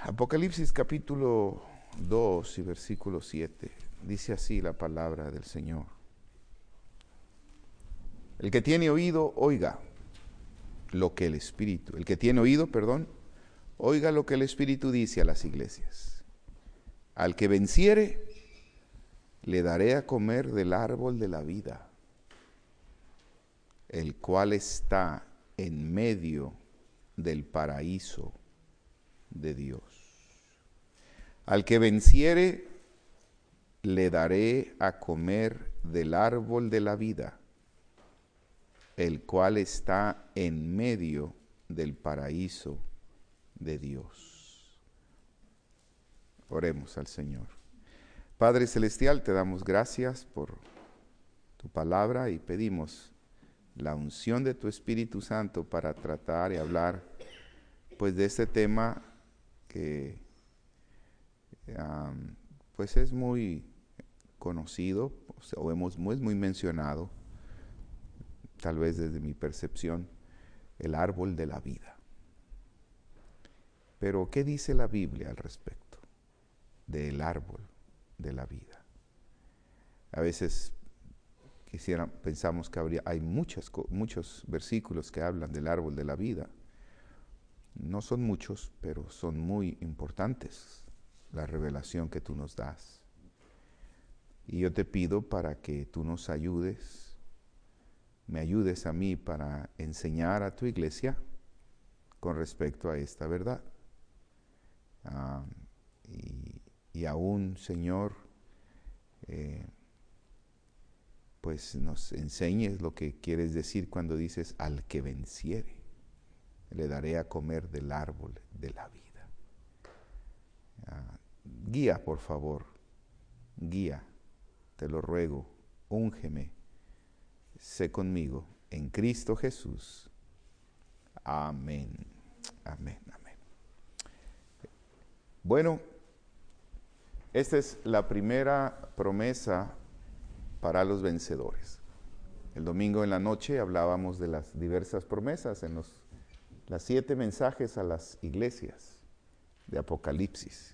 Apocalipsis capítulo 2 y versículo 7. Dice así la palabra del Señor. El que tiene oído, oiga lo que el Espíritu, oiga lo que el Espíritu dice a las iglesias. Al que venciere, le daré a comer del árbol de la vida, el cual está en medio del paraíso de Dios. Al que venciere, le daré a comer del árbol de la vida, el cual está en medio del paraíso de Dios. Oremos al Señor. Padre Celestial, te damos gracias por tu palabra y pedimos la unción de tu Espíritu Santo para tratar y hablar pues de este tema que pues es muy conocido o es muy mencionado, tal vez desde mi percepción, el árbol de la vida. Pero ¿qué dice la Biblia al respecto del árbol de la vida? A veces pensamos que hay muchos versículos que hablan del árbol de la vida. No son muchos, pero son muy importantes la revelación que tú nos das. Y yo te pido para que tú nos ayudes, me ayudes a mí para enseñar a tu iglesia con respecto a esta verdad. Y aún, Señor, pues nos enseñes lo que quieres decir cuando dices al que venciere, le daré a comer del árbol de la vida. Guía, por favor, guía, te lo ruego, úngeme, sé conmigo, en Cristo Jesús. Amén, amén, amén. Bueno, esta es la primera promesa para los vencedores. El domingo en la noche hablábamos de las diversas promesas en los 7 mensajes a las iglesias de Apocalipsis.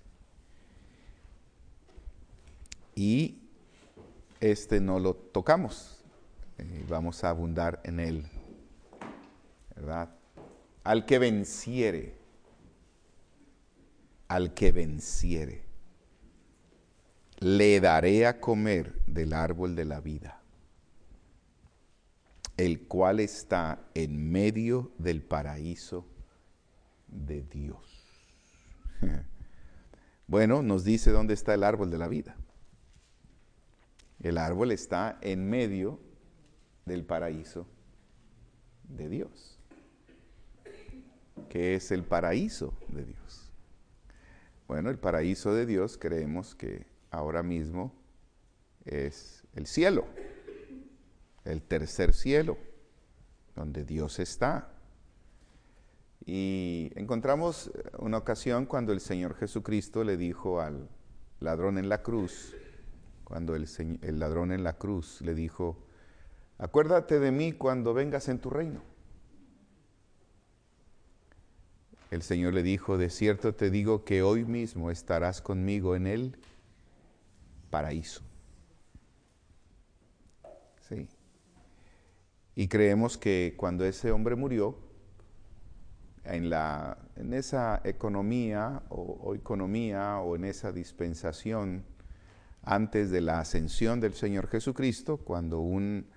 Y no lo tocamos, vamos a abundar en él, ¿verdad? Al que venciere, le daré a comer del árbol de la vida, el cual está en medio del paraíso de Dios. Bueno, nos dice dónde está el árbol de la vida. El árbol está en medio del paraíso de Dios. ¿Qué es el paraíso de Dios? Bueno, el paraíso de Dios creemos que ahora mismo es el cielo, el tercer cielo, donde Dios está. Y encontramos una ocasión cuando el Señor Jesucristo le dijo al ladrón en la cruz, cuando el ladrón en la cruz le dijo, acuérdate de mí cuando vengas en tu reino. El Señor le dijo, de cierto te digo que hoy mismo estarás conmigo en el paraíso. Sí. Y creemos que cuando ese hombre murió, en esa economía o en esa dispensación antes de la ascensión del Señor Jesucristo, cuando un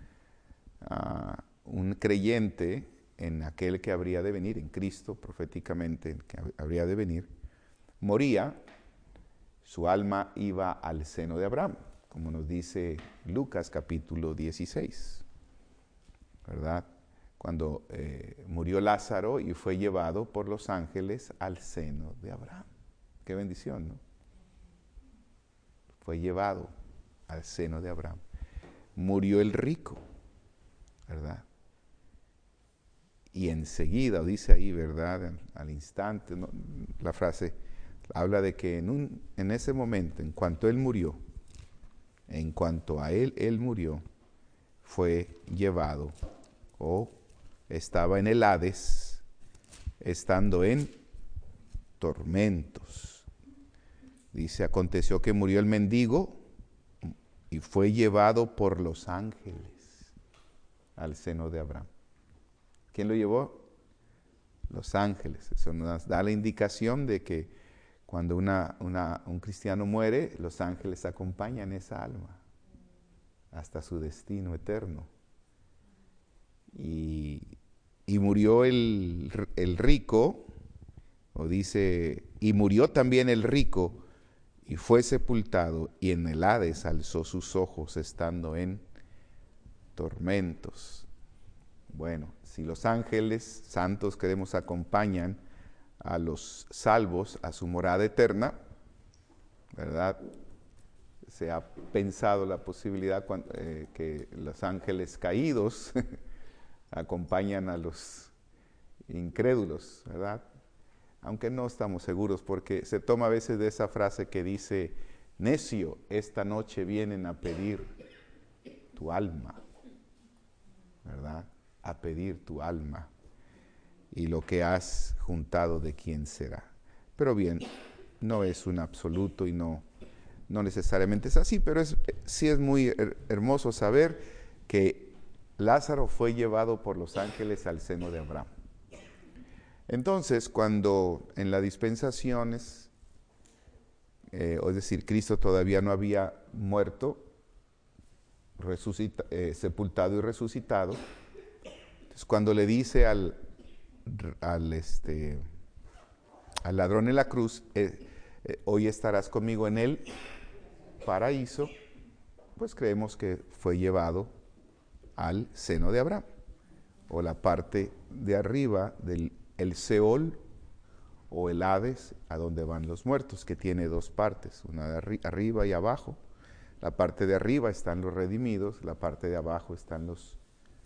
creyente en aquel que habría de venir, en Cristo proféticamente, que habría de venir, moría, su alma iba al seno de Abraham, como nos dice Lucas capítulo 16, ¿verdad? Cuando murió Lázaro y fue llevado por los ángeles al seno de Abraham. Qué bendición, ¿no? Fue llevado al seno de Abraham. Murió el rico, ¿verdad? Y enseguida, dice ahí, ¿verdad? Al instante, ¿no? La frase habla de que en ese momento, en cuanto él murió, en cuanto a él murió, fue llevado o estaba en el Hades, estando en tormentos. Dice, aconteció que murió el mendigo y fue llevado por los ángeles al seno de Abraham. ¿Quién lo llevó? Los ángeles. Eso nos da la indicación de que cuando un cristiano muere, los ángeles acompañan esa alma hasta su destino eterno. Y murió el rico, o dice, y murió también el rico, y fue sepultado, y en el Hades alzó sus ojos, estando en tormentos. Bueno, si los ángeles santos que nos acompañan a los salvos a su morada eterna, ¿verdad? Se ha pensado la posibilidad que los ángeles caídos acompañan a los incrédulos, ¿verdad? Aunque no estamos seguros, porque se toma a veces de esa frase que dice, necio, esta noche vienen a pedir tu alma, ¿verdad? A pedir tu alma. Y lo que has juntado, ¿de quién será? Pero bien, no es un absoluto y no necesariamente es así, pero sí es muy hermoso saber que Lázaro fue llevado por los ángeles al seno de Abraham. Entonces, cuando en las dispensaciones, es decir, Cristo todavía no había muerto, sepultado y resucitado, entonces cuando le dice al ladrón en la cruz, hoy estarás conmigo en el paraíso, pues creemos que fue llevado al seno de Abraham, o la parte de arriba del el Seol o el Hades, a donde van los muertos, que tiene dos partes, una de arriba y abajo. La parte de arriba están los redimidos, la parte de abajo están los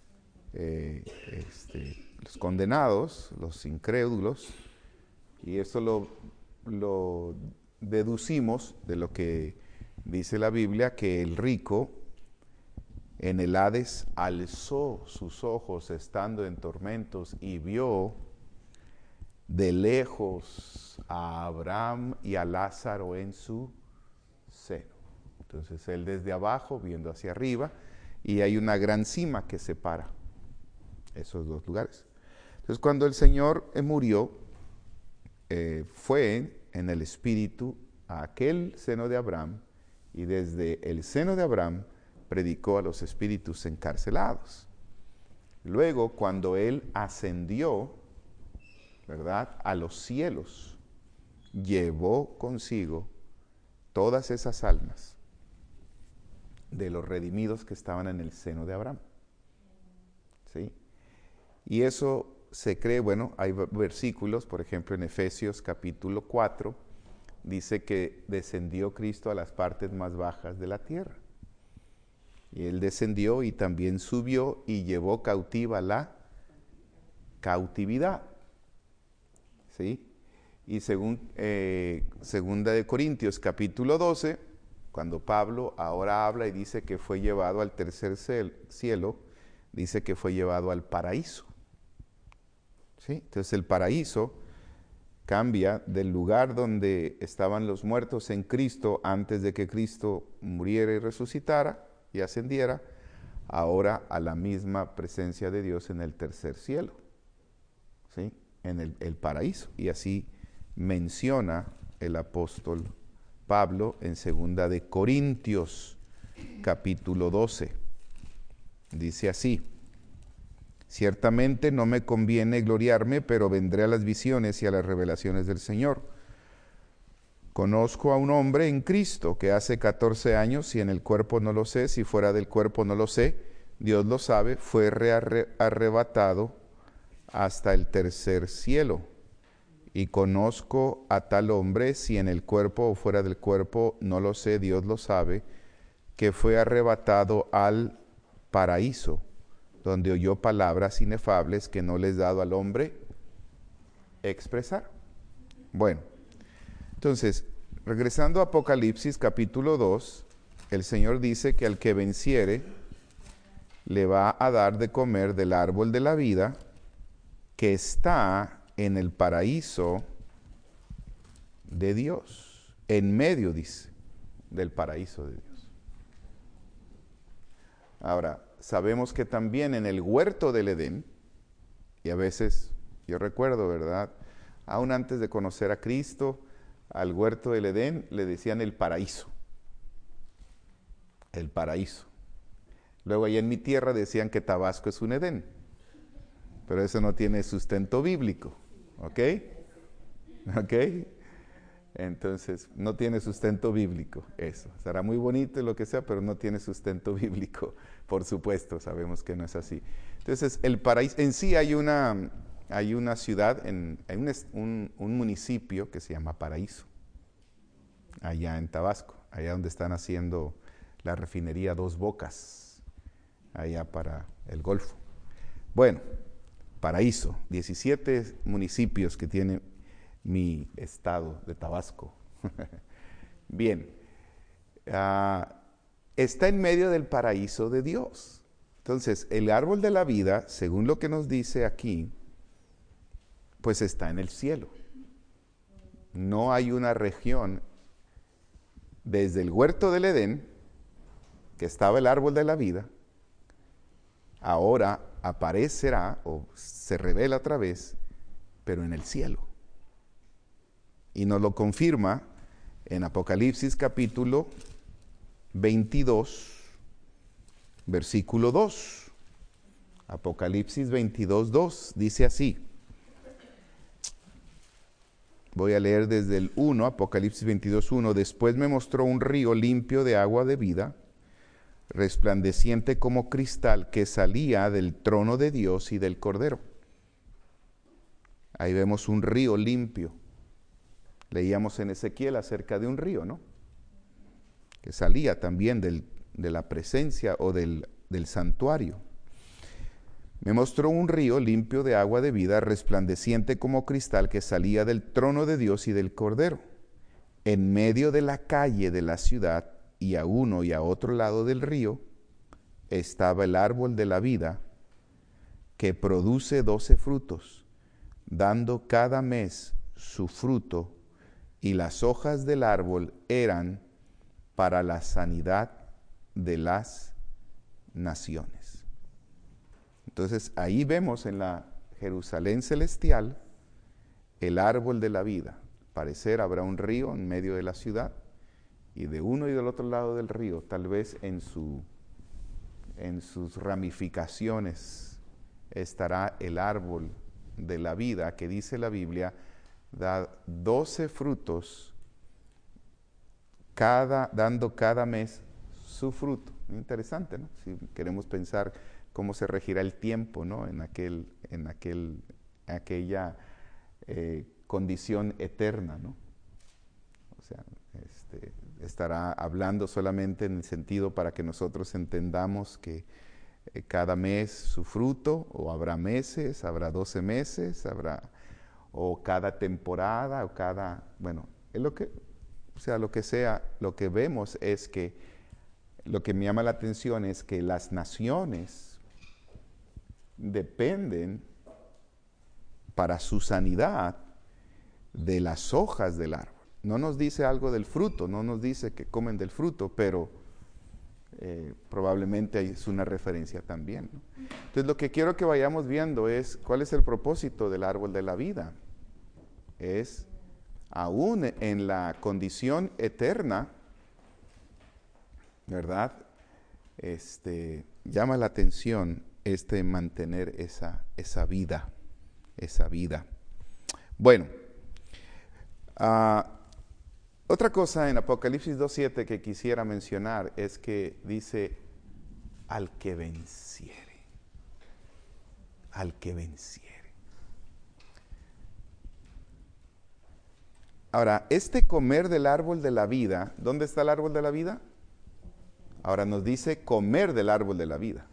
condenados, los incrédulos, y esto lo deducimos de lo que dice la Biblia, que el rico en el Hades alzó sus ojos estando en tormentos y vio de lejos a Abraham y a Lázaro en su seno. Entonces él desde abajo viendo hacia arriba, y hay una gran cima que separa esos dos lugares. Entonces cuando el Señor murió, fue en el espíritu a aquel seno de Abraham, y desde el seno de Abraham predicó a los espíritus encarcelados. Luego, cuando él ascendió, ¿verdad?, a los cielos, llevó consigo todas esas almas de los redimidos que estaban en el seno de Abraham. ¿Sí? Y eso se cree, bueno, hay versículos, por ejemplo en Efesios capítulo 4, dice que descendió Cristo a las partes más bajas de la tierra. Y él descendió y también subió y llevó cautiva la cautividad. ¿Sí? Y segunda de Corintios capítulo 12, cuando Pablo ahora habla y dice que fue llevado al tercer cielo, dice que fue llevado al paraíso. ¿Sí? Entonces el paraíso cambia del lugar donde estaban los muertos en Cristo antes de que Cristo muriera y resucitara y ascendiera, ahora a la misma presencia de Dios en el tercer cielo. ¿Sí? En el paraíso. Y así menciona el apóstol Pablo en segunda de Corintios capítulo 12. Dice así: ciertamente no me conviene gloriarme, pero vendré a las visiones y a las revelaciones del Señor. Conozco a un hombre en Cristo que hace 14 años, si en el cuerpo no lo sé, si fuera del cuerpo no lo sé, Dios lo sabe, fue arrebatado hasta el tercer cielo. Y conozco a tal hombre, si en el cuerpo o fuera del cuerpo, no lo sé, Dios lo sabe, que fue arrebatado al paraíso, donde oyó palabras inefables que no les dado al hombre expresar. Bueno, entonces, regresando a Apocalipsis capítulo 2, el Señor dice que al que venciere le va a dar de comer del árbol de la vida, que está en el paraíso de Dios, en medio, dice, del paraíso de Dios. Ahora, sabemos que también en el huerto del Edén, y a veces, yo recuerdo, ¿verdad? Aún antes de conocer a Cristo, al huerto del Edén le decían el paraíso. El paraíso. Luego allá en mi tierra decían que Tabasco es un Edén, pero eso no tiene sustento bíblico, ¿ok? ¿Ok? Entonces, no tiene sustento bíblico eso. Será muy bonito y lo que sea, pero no tiene sustento bíblico, por supuesto, sabemos que no es así. Entonces, el paraíso, en sí hay una ciudad, un municipio que se llama Paraíso, allá en Tabasco, allá donde están haciendo la refinería Dos Bocas, allá para el Golfo. Bueno, Paraíso, 17 municipios que tiene mi estado de Tabasco. Bien, está en medio del paraíso de Dios. Entonces, el árbol de la vida, según lo que nos dice aquí, pues está en el cielo. No hay una región desde el huerto del Edén, que estaba el árbol de la vida, ahora aparecerá o se revela otra vez, pero en el cielo. Y nos lo confirma en Apocalipsis capítulo 22, versículo 2. Apocalipsis 22, 2, dice así. Voy a leer desde el 1, Apocalipsis 22, 1. Después me mostró un río limpio de agua de vida, resplandeciente como cristal, que salía del trono de Dios y del Cordero. Ahí vemos un río limpio. Leíamos en Ezequiel acerca de un río, ¿no? Que salía también de la presencia o del santuario. Me mostró un río limpio de agua de vida, resplandeciente como cristal, que salía del trono de Dios y del Cordero. En medio de la calle de la ciudad, y a uno y a otro lado del río, estaba el árbol de la vida, que produce 12 frutos, dando cada mes su fruto, y las hojas del árbol eran para la sanidad de las naciones. Entonces ahí vemos en la Jerusalén celestial el árbol de la vida. Al parecer habrá un río en medio de la ciudad, y de uno y del otro lado del río, tal vez en sus ramificaciones, estará el árbol de la vida, que dice la Biblia, da 12 frutos, dando cada mes su fruto. Interesante, ¿no? Si queremos pensar cómo se regirá el tiempo, ¿no? En aquella condición eterna, ¿no? O sea, estará hablando solamente en el sentido para que nosotros entendamos que cada mes su fruto, o habrá meses, habrá 12 meses, o cada temporada, o bueno, es lo que sea, lo que vemos es que, lo que me llama la atención es que las naciones dependen para su sanidad de las hojas del árbol. No nos dice algo del fruto, no nos dice que comen del fruto, pero probablemente es una referencia también, ¿no? Entonces lo que quiero que vayamos viendo es cuál es el propósito del árbol de la vida. Es aún en la condición eterna, ¿verdad? Llama la atención mantener esa vida. Bueno, otra cosa en Apocalipsis 2.7 que quisiera mencionar es que dice, al que venciere. Al que venciere. Ahora, comer del árbol de la vida, ¿dónde está el árbol de la vida? Ahora nos dice comer del árbol de la vida.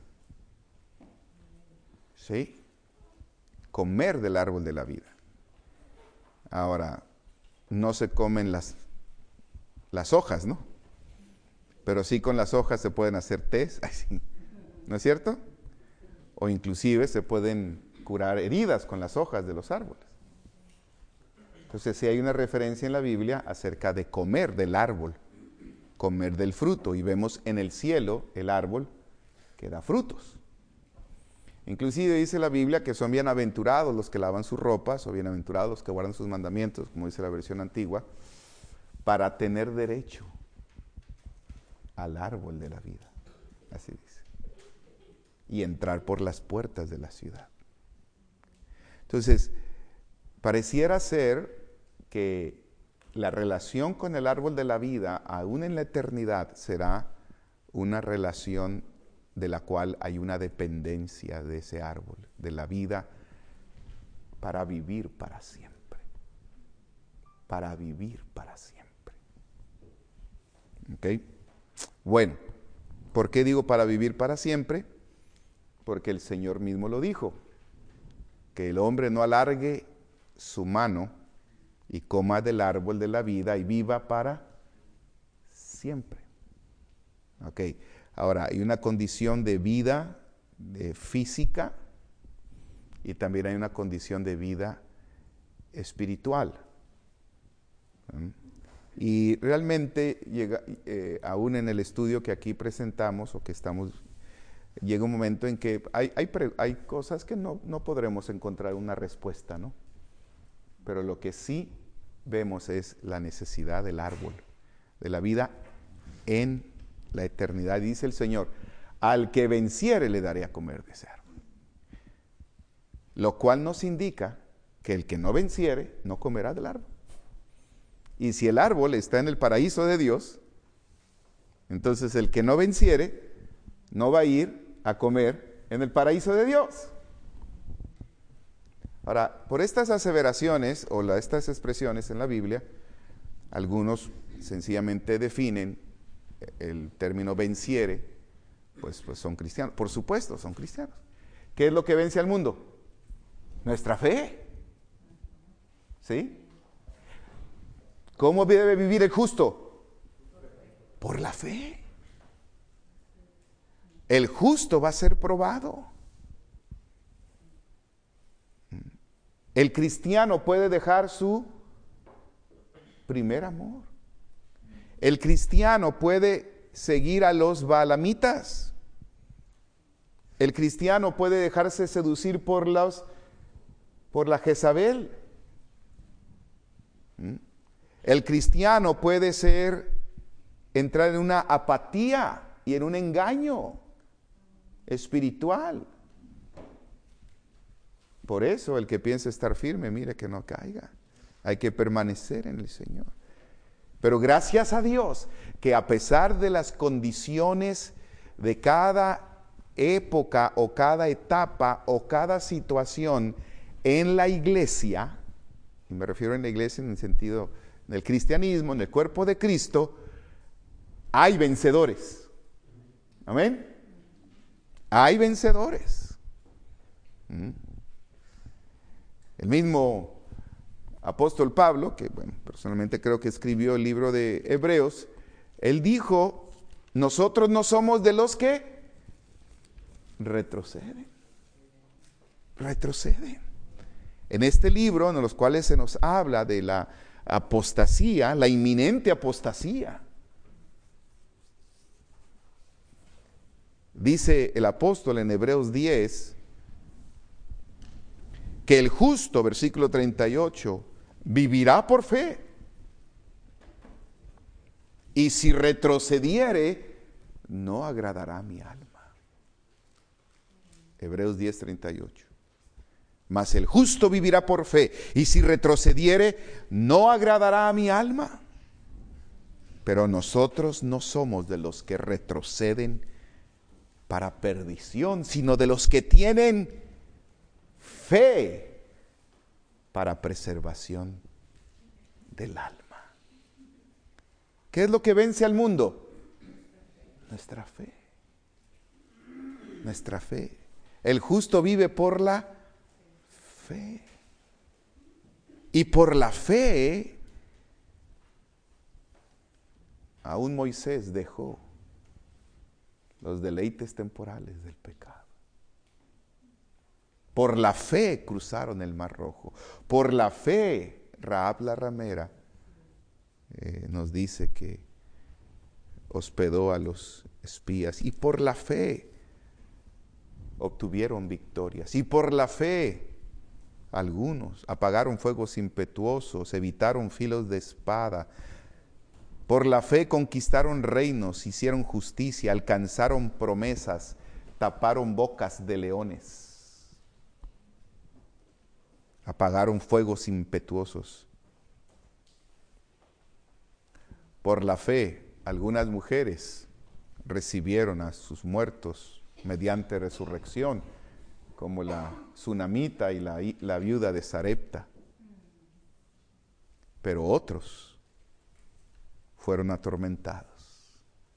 ¿Sí? Comer del árbol de la vida. Ahora, no se comen las hojas, ¿no? Pero sí, con las hojas se pueden hacer tés, ¿no es cierto? O inclusive se pueden curar heridas con las hojas de los árboles. Entonces sí hay una referencia en la Biblia acerca de comer del árbol, comer del fruto. Y vemos en el cielo el árbol que da frutos. Inclusive dice la Biblia que son bienaventurados los que lavan sus ropas, o bienaventurados los que guardan sus mandamientos, como dice la versión antigua, para tener derecho al árbol de la vida. Así dice. Y entrar por las puertas de la ciudad. Entonces, pareciera ser que la relación con el árbol de la vida, aún en la eternidad, será una relación de la cual hay una dependencia de ese árbol, de la vida, para vivir para siempre. Para vivir para siempre. ¿Ok? Bueno, ¿por qué digo para vivir para siempre? Porque el Señor mismo lo dijo, que el hombre no alargue su mano y coma del árbol de la vida y viva para siempre. Ok, ahora hay una condición de vida física y también hay una condición de vida espiritual. Y realmente aún en el estudio que aquí presentamos o que estamos, llega un momento en que hay cosas que no podremos encontrar una respuesta, ¿no? Pero lo que sí vemos es la necesidad del árbol, de la vida en la eternidad. Dice el Señor, al que venciere le daré a comer de ese árbol. Lo cual nos indica que el que no venciere no comerá del árbol. Y si el árbol está en el paraíso de Dios, entonces el que no venciere no va a ir a comer en el paraíso de Dios. Ahora, por estas aseveraciones o estas expresiones en la Biblia, algunos sencillamente definen el término venciere, pues son cristianos. Por supuesto, son cristianos. ¿Qué es lo que vence al mundo? Nuestra fe. ¿Sí? ¿Cómo debe vivir el justo? Por la fe. El justo va a ser probado. El cristiano puede dejar su primer amor. El cristiano puede seguir a los baalamitas. El cristiano puede dejarse seducir por la Jezabel. El cristiano puede entrar en una apatía y en un engaño espiritual. Por eso el que piensa estar firme, mire que no caiga. Hay que permanecer en el Señor. Pero gracias a Dios que a pesar de las condiciones de cada época o cada etapa o cada situación en la iglesia, y me refiero en la iglesia en el sentido del cristianismo, en el cuerpo de Cristo, hay vencedores. Amén. Hay vencedores. El mismo apóstol Pablo, que personalmente creo que escribió el libro de Hebreos, él dijo, nosotros no somos de los que retroceden. Retroceden. En este libro, en los cuales se nos habla de la apostasía, la inminente apostasía, dice el apóstol en Hebreos 10, que el justo, versículo 38, vivirá por fe. Y si retrocediere, no agradará a mi alma. Hebreos 10, 38. Mas el justo vivirá por fe, y si retrocediere, no agradará a mi alma. Pero nosotros no somos de los que retroceden para perdición, sino de los que tienen fe para preservación del alma. ¿Qué es lo que vence al mundo? Nuestra fe. Nuestra fe. El justo vive por la fe. Y por la fe, aún Moisés dejó los deleites temporales del pecado. Por la fe cruzaron el Mar Rojo. Por la fe Rahab la ramera nos dice que hospedó a los espías y por la fe obtuvieron victorias. Y por la fe algunos apagaron fuegos impetuosos, evitaron filos de espada. Por la fe conquistaron reinos, hicieron justicia, alcanzaron promesas, taparon bocas de leones. Apagaron fuegos impetuosos. Por la fe, algunas mujeres recibieron a sus muertos mediante resurrección, como la Sunamita y la viuda de Sarepta. Pero otros fueron atormentados,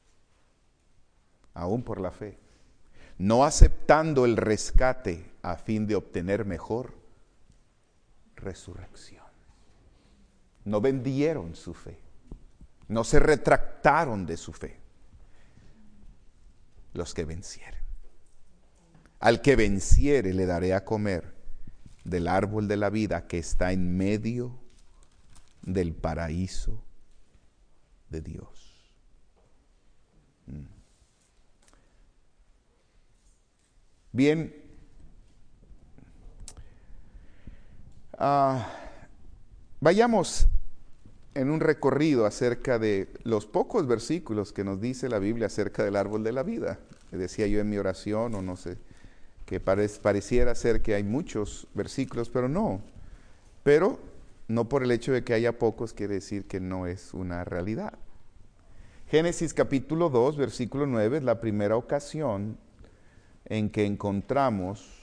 aún por la fe, no aceptando el rescate a fin de obtener mejor resurrección. No vendieron su fe, no se retractaron de su fe. Los que vencieren. Al que venciere le daré a comer del árbol de la vida que está en medio del paraíso de Dios. Bien, vayamos en un recorrido acerca de los pocos versículos que nos dice la Biblia acerca del árbol de la vida. Le decía yo en mi oración, o no sé, que pareciera ser que hay muchos versículos, pero no. Pero no por el hecho de que haya pocos quiere decir que no es una realidad. Génesis capítulo 2, versículo 9 es la primera ocasión en que encontramos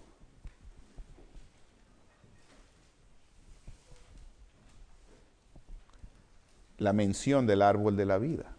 la mención del árbol de la vida.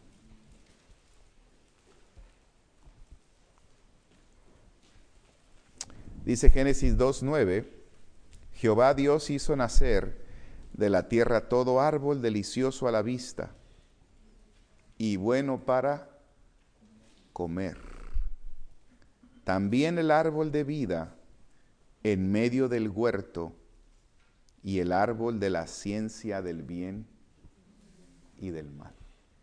Dice Génesis 2:9, Jehová Dios hizo nacer de la tierra todo árbol delicioso a la vista y bueno para comer. También el árbol de vida en medio del huerto y el árbol de la ciencia del bien y del mal.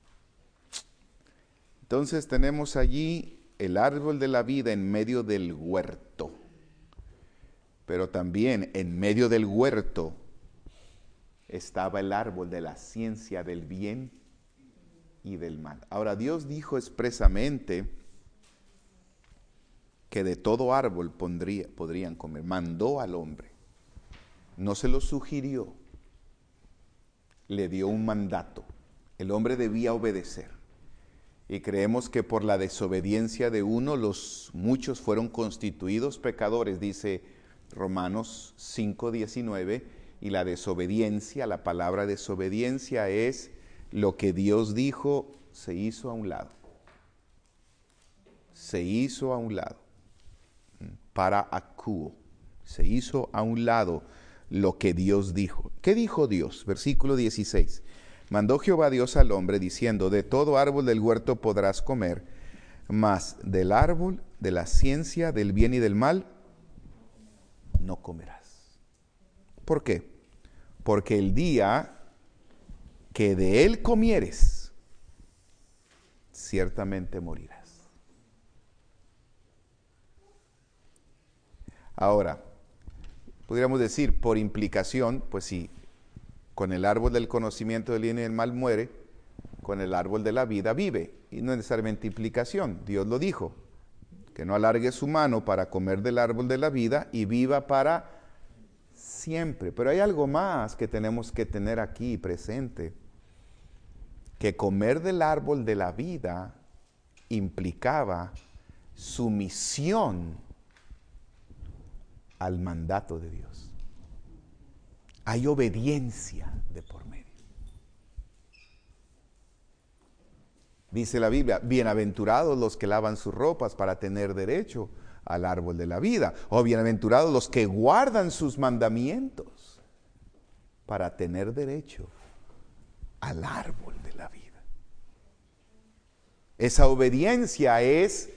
Entonces tenemos allí el árbol de la vida en medio del huerto, pero también en medio del huerto estaba el árbol de la ciencia del bien y del mal. Ahora Dios dijo expresamente que de todo árbol podrían comer. Mandó al hombre, no se lo sugirió, le dio un mandato. El hombre debía obedecer. Y creemos que por la desobediencia de uno, los muchos fueron constituidos pecadores, dice Romanos 5:19, y la desobediencia, la palabra desobediencia es lo que Dios dijo, se hizo a un lado. Se hizo a un lado. Para acuo. Se hizo a un lado lo que Dios dijo. ¿Qué dijo Dios? Versículo 16. Mandó Jehová Dios al hombre diciendo, de todo árbol del huerto podrás comer, mas del árbol de la ciencia del bien y del mal no comerás. ¿Por qué? Porque el día que de él comieres, ciertamente morirás. Ahora, podríamos decir por implicación, pues sí, con el árbol del conocimiento del bien y del mal muere, con el árbol de la vida vive. Y no es necesariamente implicación, Dios lo dijo, que no alargue su mano para comer del árbol de la vida y viva para siempre. Pero hay algo más que tenemos que tener aquí presente, que comer del árbol de la vida implicaba sumisión al mandato de Dios. Hay obediencia de por medio. Dice la Biblia, bienaventurados los que lavan sus ropas para tener derecho al árbol de la vida. O bienaventurados los que guardan sus mandamientos para tener derecho al árbol de la vida. Esa obediencia es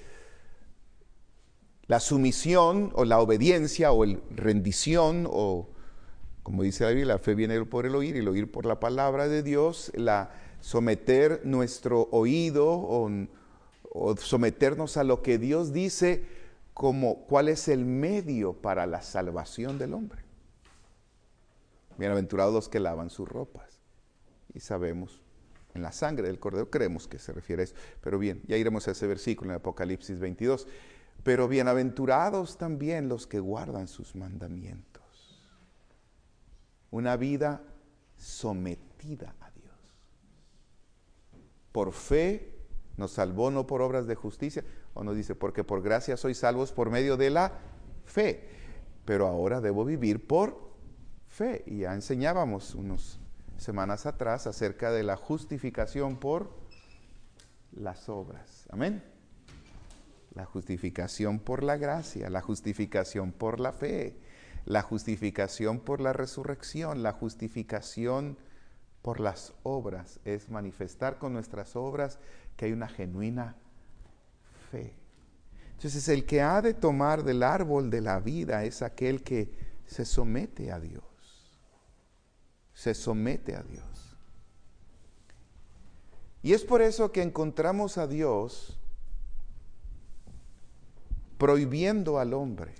la sumisión o la obediencia o la rendición o Como dice la Biblia, la fe viene por el oír y el oír por la palabra de Dios. Someter nuestro oído o someternos a lo que Dios dice como cuál es el medio para la salvación del hombre. Bienaventurados los que lavan sus ropas. Y sabemos, en la sangre del Cordero, creemos que se refiere a eso. Pero bien, ya iremos a ese versículo en Apocalipsis 22. Pero bienaventurados también los que guardan sus mandamientos. Una vida sometida a Dios. Por fe nos salvó, no por obras de justicia. O nos dice, porque por gracia sois salvos por medio de la fe. Pero ahora debo vivir por fe. Y ya enseñábamos unas semanas atrás acerca de la justificación por las obras. Amén. La justificación por la gracia, la justificación por la fe, la justificación por la resurrección, la justificación por las obras. Es manifestar con nuestras obras que hay una genuina fe. Entonces el que ha de tomar del árbol de la vida es aquel que se somete a Dios. Se somete a Dios. Y es por eso que encontramos a Dios prohibiendo al hombre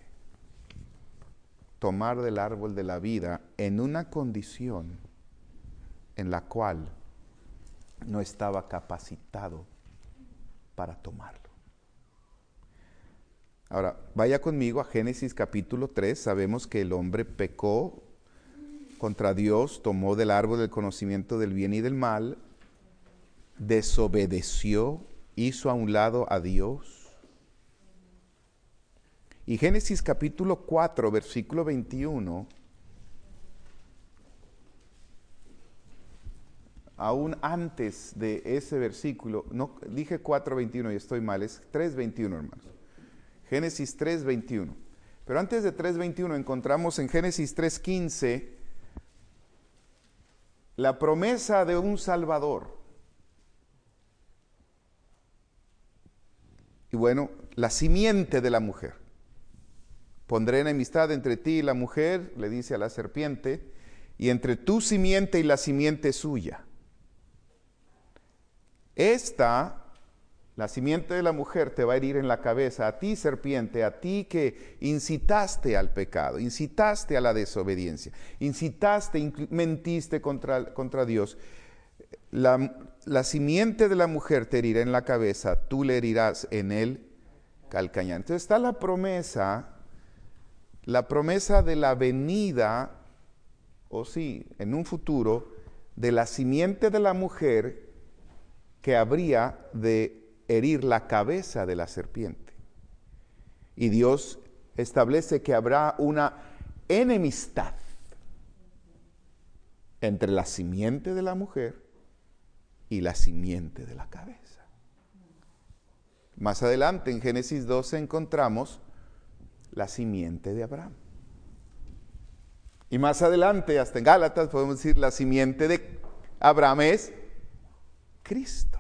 tomar del árbol de la vida en una condición en la cual no estaba capacitado para tomarlo. Ahora, vaya conmigo a Génesis capítulo 3. Sabemos que el hombre pecó contra Dios, tomó del árbol del conocimiento del bien y del mal, desobedeció, hizo a un lado a Dios. Y Génesis capítulo 4, versículo 21, aún antes de ese versículo, no dije 4:21 y estoy mal, es 3:21, hermanos. Génesis 3:21. Pero antes de 3:21 encontramos en Génesis 3:15 la promesa de un Salvador. Y bueno, la simiente de la mujer. Pondré enemistad entre ti y la mujer, le dice a la serpiente, y entre tu simiente y la simiente suya. La simiente de la mujer, te va a herir en la cabeza, a ti serpiente, a ti que incitaste al pecado, incitaste a la desobediencia, mentiste contra Dios. La simiente de la mujer te herirá en la cabeza, tú le herirás en el calcañar. Entonces está la promesa de la venida, o sí, en un futuro, de la simiente de la mujer que habría de herir la cabeza de la serpiente. Y Dios establece que habrá una enemistad entre la simiente de la mujer y la simiente de la cabeza. Más adelante en Génesis 12 encontramos la simiente de Abraham. Y más adelante, hasta en Gálatas, podemos decir la simiente de Abraham es Cristo.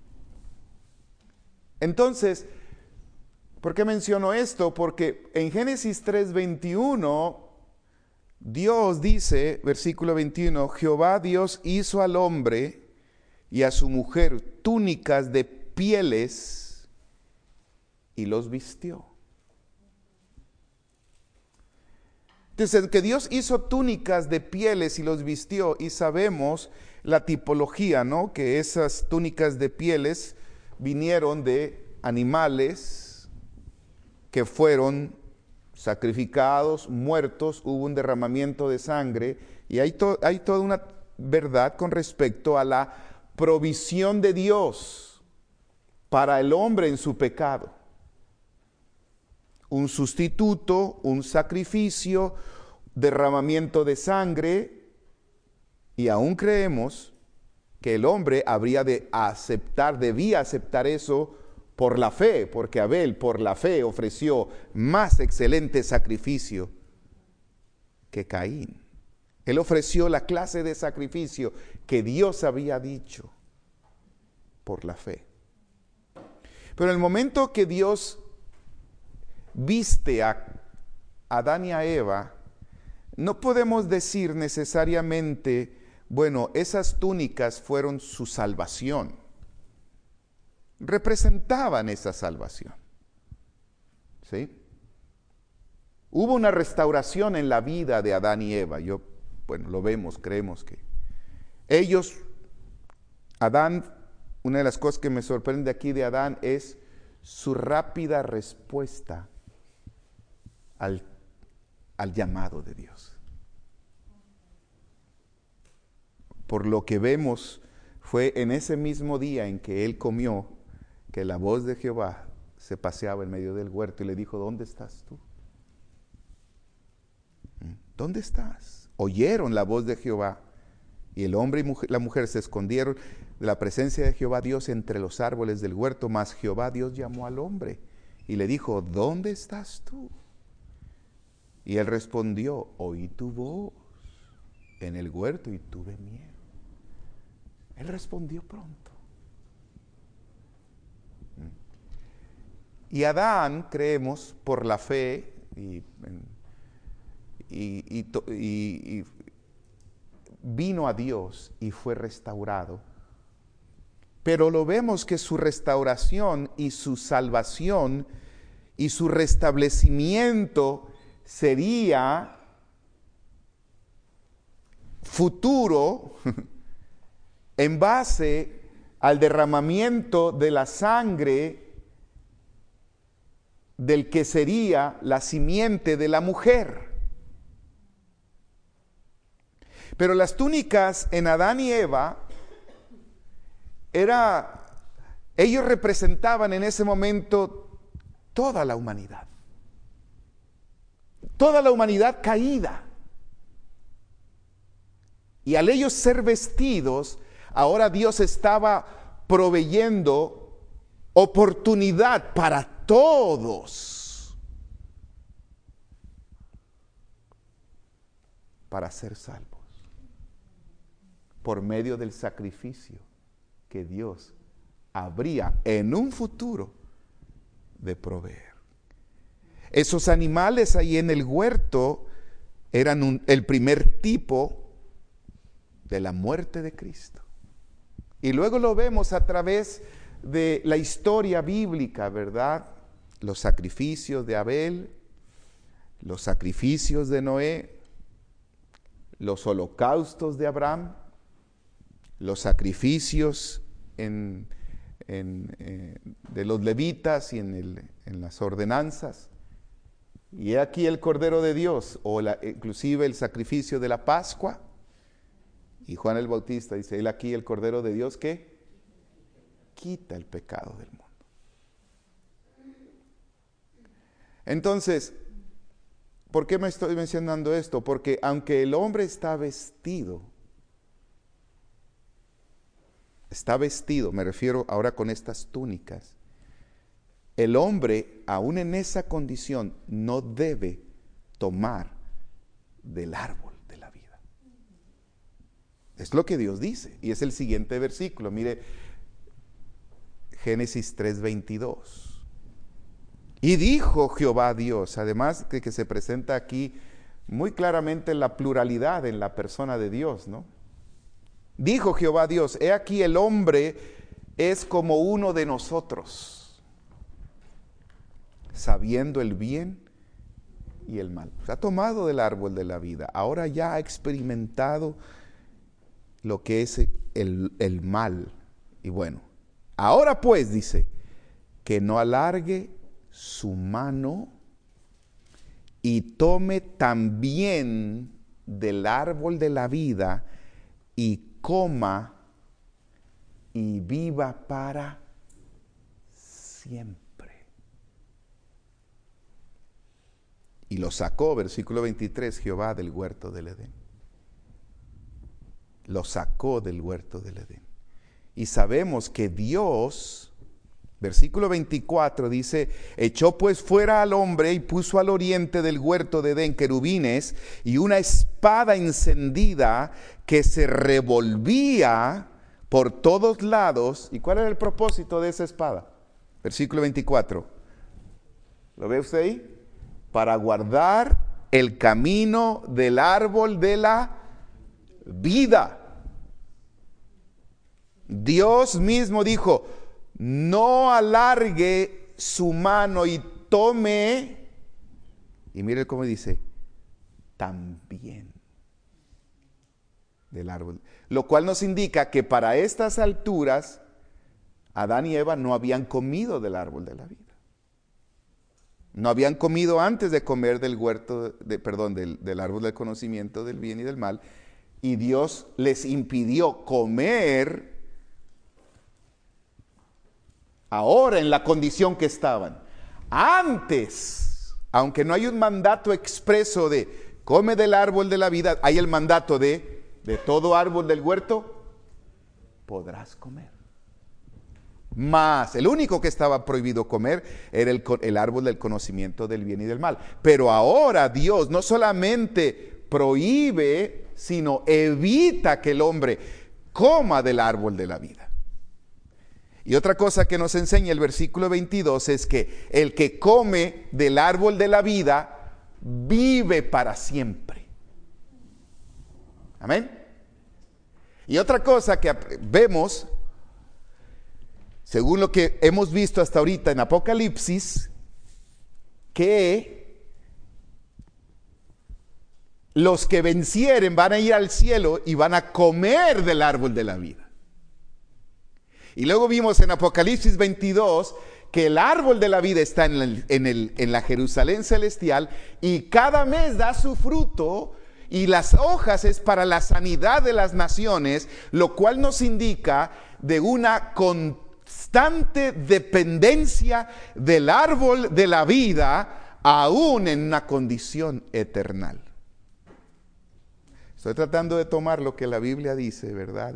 Entonces, ¿por qué menciono esto? Porque en Génesis 3:21, Dios dice, versículo 21, Jehová Dios hizo al hombre y a su mujer túnicas de pieles y los vistió. Entonces, que Dios hizo túnicas de pieles y los vistió, y sabemos la tipología, ¿no? Que esas túnicas de pieles vinieron de animales que fueron sacrificados, muertos, hubo un derramamiento de sangre, y hay toda una verdad con respecto a la provisión de Dios para el hombre en su pecado. Un sustituto, un sacrificio, derramamiento de sangre, y aún creemos que el hombre debía aceptar eso por la fe, porque Abel por la fe ofreció más excelente sacrificio que Caín. Él ofreció la clase de sacrificio que Dios había dicho por la fe. Pero en el momento que Dios viste a Adán y a Eva no podemos decir necesariamente, bueno, esas túnicas fueron su salvación. Representaban esa salvación. ¿Sí? Hubo una restauración en la vida de Adán y Eva. Lo vemos, creemos que ellos, Adán, una de las cosas que me sorprende aquí de Adán es su rápida respuesta al llamado de Dios. Por lo que vemos, fue en ese mismo día en que él comió, que la voz de Jehová se paseaba en medio del huerto y le dijo, ¿dónde estás tú? ¿Dónde estás? Oyeron la voz de Jehová y el hombre y la mujer se escondieron de la presencia de Jehová Dios entre los árboles del huerto, mas Jehová Dios llamó al hombre y le dijo, ¿dónde estás tú? Y él respondió, oí tu voz en el huerto y tuve miedo. Él respondió pronto. Y Adán, creemos, por la fe y vino a Dios y fue restaurado. Pero lo vemos que su restauración y su salvación y su restablecimiento sería futuro en base al derramamiento de la sangre del que sería la simiente de la mujer. Pero las túnicas en Adán y Eva ellos representaban en ese momento toda la humanidad caída. Y al ellos ser vestidos, ahora Dios estaba proveyendo oportunidad para todos para ser salvos por medio del sacrificio que Dios habría en un futuro de proveer. Esos animales ahí en el huerto eran el primer tipo de la muerte de Cristo. Y luego lo vemos a través de la historia bíblica, ¿verdad? Los sacrificios de Abel, los sacrificios de Noé, los holocaustos de Abraham, los sacrificios de los levitas y en las ordenanzas. Y aquí el Cordero de Dios, inclusive el sacrificio de la Pascua. Y Juan el Bautista dice, él aquí el Cordero de Dios que quita el pecado del mundo. Entonces, ¿por qué me estoy mencionando esto? Porque aunque el hombre está vestido, me refiero ahora con estas túnicas, el hombre, aún en esa condición, no debe tomar del árbol de la vida. Es lo que Dios dice, y es el siguiente versículo. Mire, Génesis 3:22. Y dijo Jehová Dios, además de que se presenta aquí muy claramente la pluralidad en la persona de Dios, ¿no? Dijo Jehová Dios, he aquí el hombre es como uno de nosotros, sabiendo el bien y el mal. Se ha tomado del árbol de la vida, ahora ya ha experimentado lo que es el mal. Y bueno, ahora pues dice, que no alargue su mano y tome también del árbol de la vida y coma y viva para siempre. Y lo sacó, versículo 23, Jehová del huerto del Edén. Lo sacó del huerto del Edén. Y sabemos que Dios, versículo 24 dice, echó pues fuera al hombre y puso al oriente del huerto de Edén querubines y una espada encendida que se revolvía por todos lados. ¿Y cuál era el propósito de esa espada? Versículo 24. ¿Lo ve usted ahí? Para guardar el camino del árbol de la vida. Dios mismo dijo, no alargue su mano y tome, y mire cómo dice, también del árbol. Lo cual nos indica que para estas alturas, Adán y Eva no habían comido del árbol de la vida. No habían comido antes de comer del del árbol del conocimiento del bien y del mal, y Dios les impidió comer ahora en la condición que estaban. Antes, aunque no hay un mandato expreso de come del árbol de la vida, hay el mandato de todo árbol del huerto podrás comer. Mas el único que estaba prohibido comer era el árbol del conocimiento del bien y del mal. Pero ahora Dios no solamente prohíbe, sino evita que el hombre coma del árbol de la vida. Y otra cosa que nos enseña el versículo 22 es que el que come del árbol de la vida vive para siempre. Amén. Y otra cosa que vemos, según lo que hemos visto hasta ahorita en Apocalipsis, que los que vencieren van a ir al cielo y van a comer del árbol de la vida. Y luego vimos en Apocalipsis 22 que el árbol de la vida está en la Jerusalén celestial y cada mes da su fruto y las hojas es para la sanidad de las naciones, lo cual nos indica de una constante dependencia del árbol de la vida aún en una condición eternal. Estoy tratando de tomar lo que la Biblia dice, ¿verdad?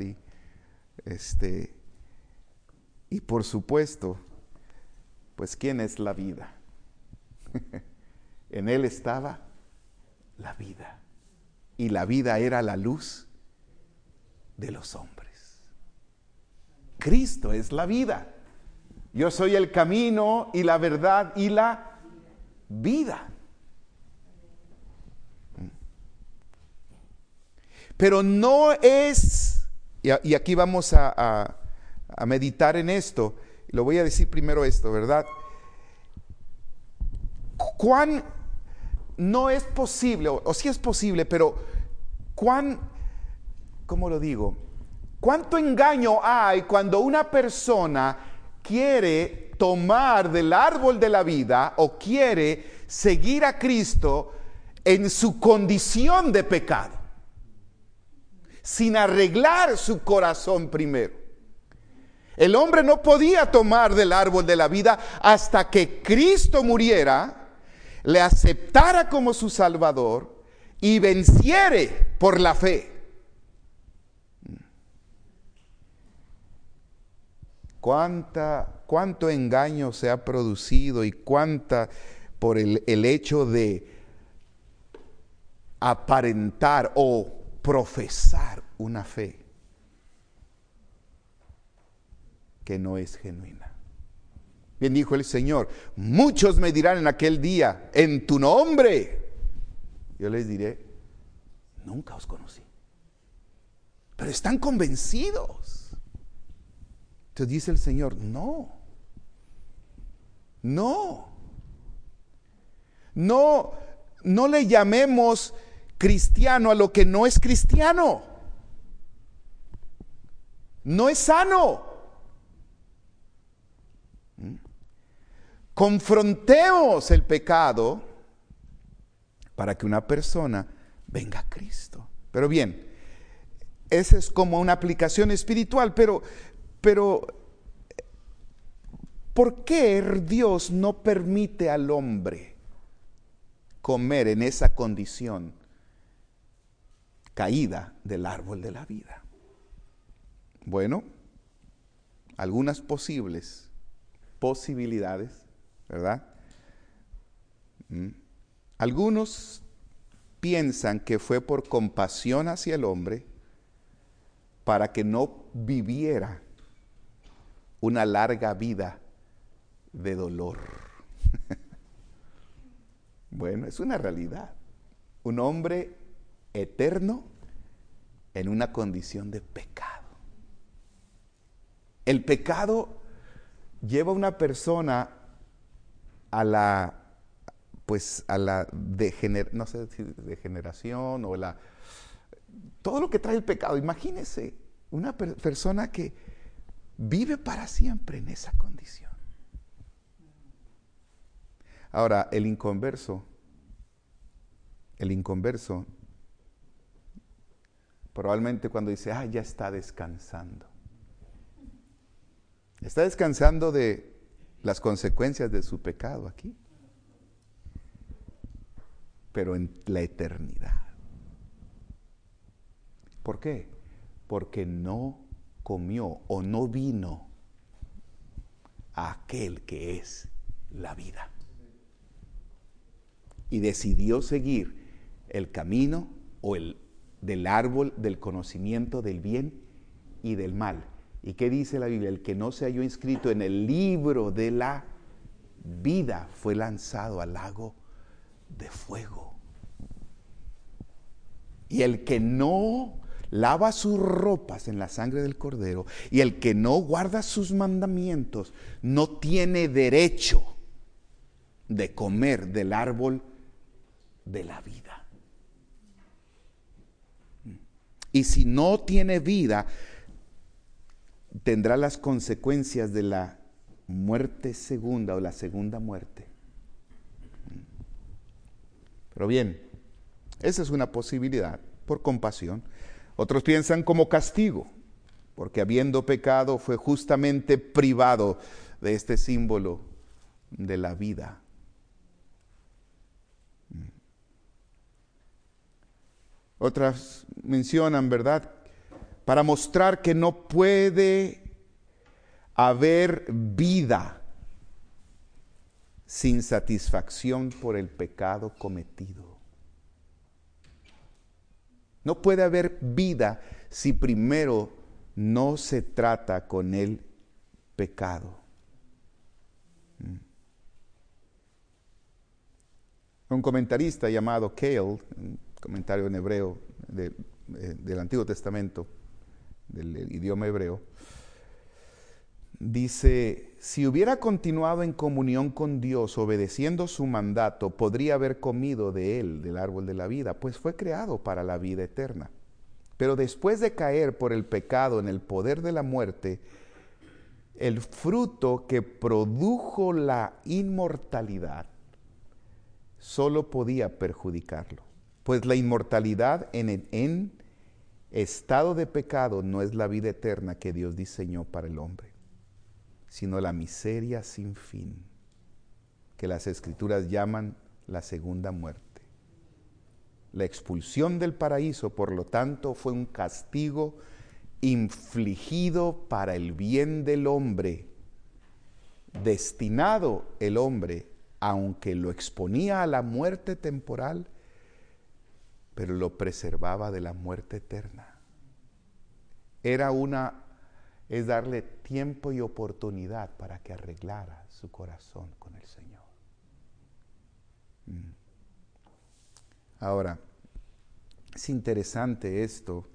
Y por supuesto, pues ¿quién es la vida? En él estaba la vida. Y la vida era la luz de los hombres. Cristo es la vida. Yo soy el camino y la verdad y la vida. Pero no es, y aquí vamos a meditar en esto. Lo voy a decir primero esto, ¿verdad? No es posible, o sí es posible, pero ¿cómo lo digo? ¿Cuánto engaño hay cuando una persona quiere tomar del árbol de la vida o quiere seguir a Cristo en su condición de pecado, sin arreglar su corazón primero? El hombre no podía tomar del árbol de la vida hasta que Cristo muriera, le aceptara como su Salvador y venciere por la fe. Cuánto engaño se ha producido y cuánta por el hecho de aparentar o profesar una fe que no es genuina. Bien dijo el Señor, muchos me dirán en aquel día, en tu nombre. Yo les diré, nunca os conocí. Pero están convencidos. Entonces dice el Señor, no le llamemos cristiano a lo que no es cristiano. No es sano. Confrontemos el pecado para que una persona venga a Cristo. Pero bien, esa es como una aplicación espiritual, pero ¿por qué Dios no permite al hombre comer en esa condición caída del árbol de la vida? Bueno, algunas posibilidades, ¿verdad? Algunos piensan que fue por compasión hacia el hombre para que no viviera una larga vida de dolor. Bueno, es una realidad. un hombre eterno en una condición de pecado. El pecado lleva a una persona a la no sé si degeneración o todo lo que trae el pecado. Imagínese una persona que vive para siempre en esa condición. Ahora, el inconverso, probablemente cuando dice, ya está descansando. Está descansando de las consecuencias de su pecado aquí, pero en la eternidad. ¿Por qué? Porque no comió o no vino a aquel que es la vida. Y decidió seguir el camino del árbol del conocimiento del bien y del mal. ¿Y qué dice la Biblia? El que no se halló inscrito en el libro de la vida fue lanzado al lago de fuego. Y el que no lava sus ropas en la sangre del Cordero y el que no guarda sus mandamientos no tiene derecho de comer del árbol de la vida. Y si no tiene vida, tendrá las consecuencias de la muerte segunda o la segunda muerte. Pero bien, esa es una posibilidad por compasión. Otros piensan como castigo, porque habiendo pecado fue justamente privado de este símbolo de la vida. Otras mencionan, ¿verdad?, para mostrar que no puede haber vida sin satisfacción por el pecado cometido. No puede haber vida si primero no se trata con el pecado. Un comentarista llamado Cale, un comentario en hebreo del Antiguo Testamento, del idioma hebreo, dice: si hubiera continuado en comunión con Dios, obedeciendo su mandato, podría haber comido de él, del árbol de la vida, pues fue creado para la vida eterna. Pero después de caer por el pecado en el poder de la muerte, el fruto que produjo la inmortalidad solo podía perjudicarlo, pues la inmortalidad en estado de pecado no es la vida eterna que Dios diseñó para el hombre, sino la miseria sin fin, que las Escrituras llaman la segunda muerte. La expulsión del paraíso, por lo tanto, fue un castigo infligido para el bien del hombre, destinado el hombre, aunque lo exponía a la muerte temporal, pero lo preservaba de la muerte eterna. Es darle tiempo y oportunidad para que arreglara su corazón con el Señor. Ahora, es interesante esto,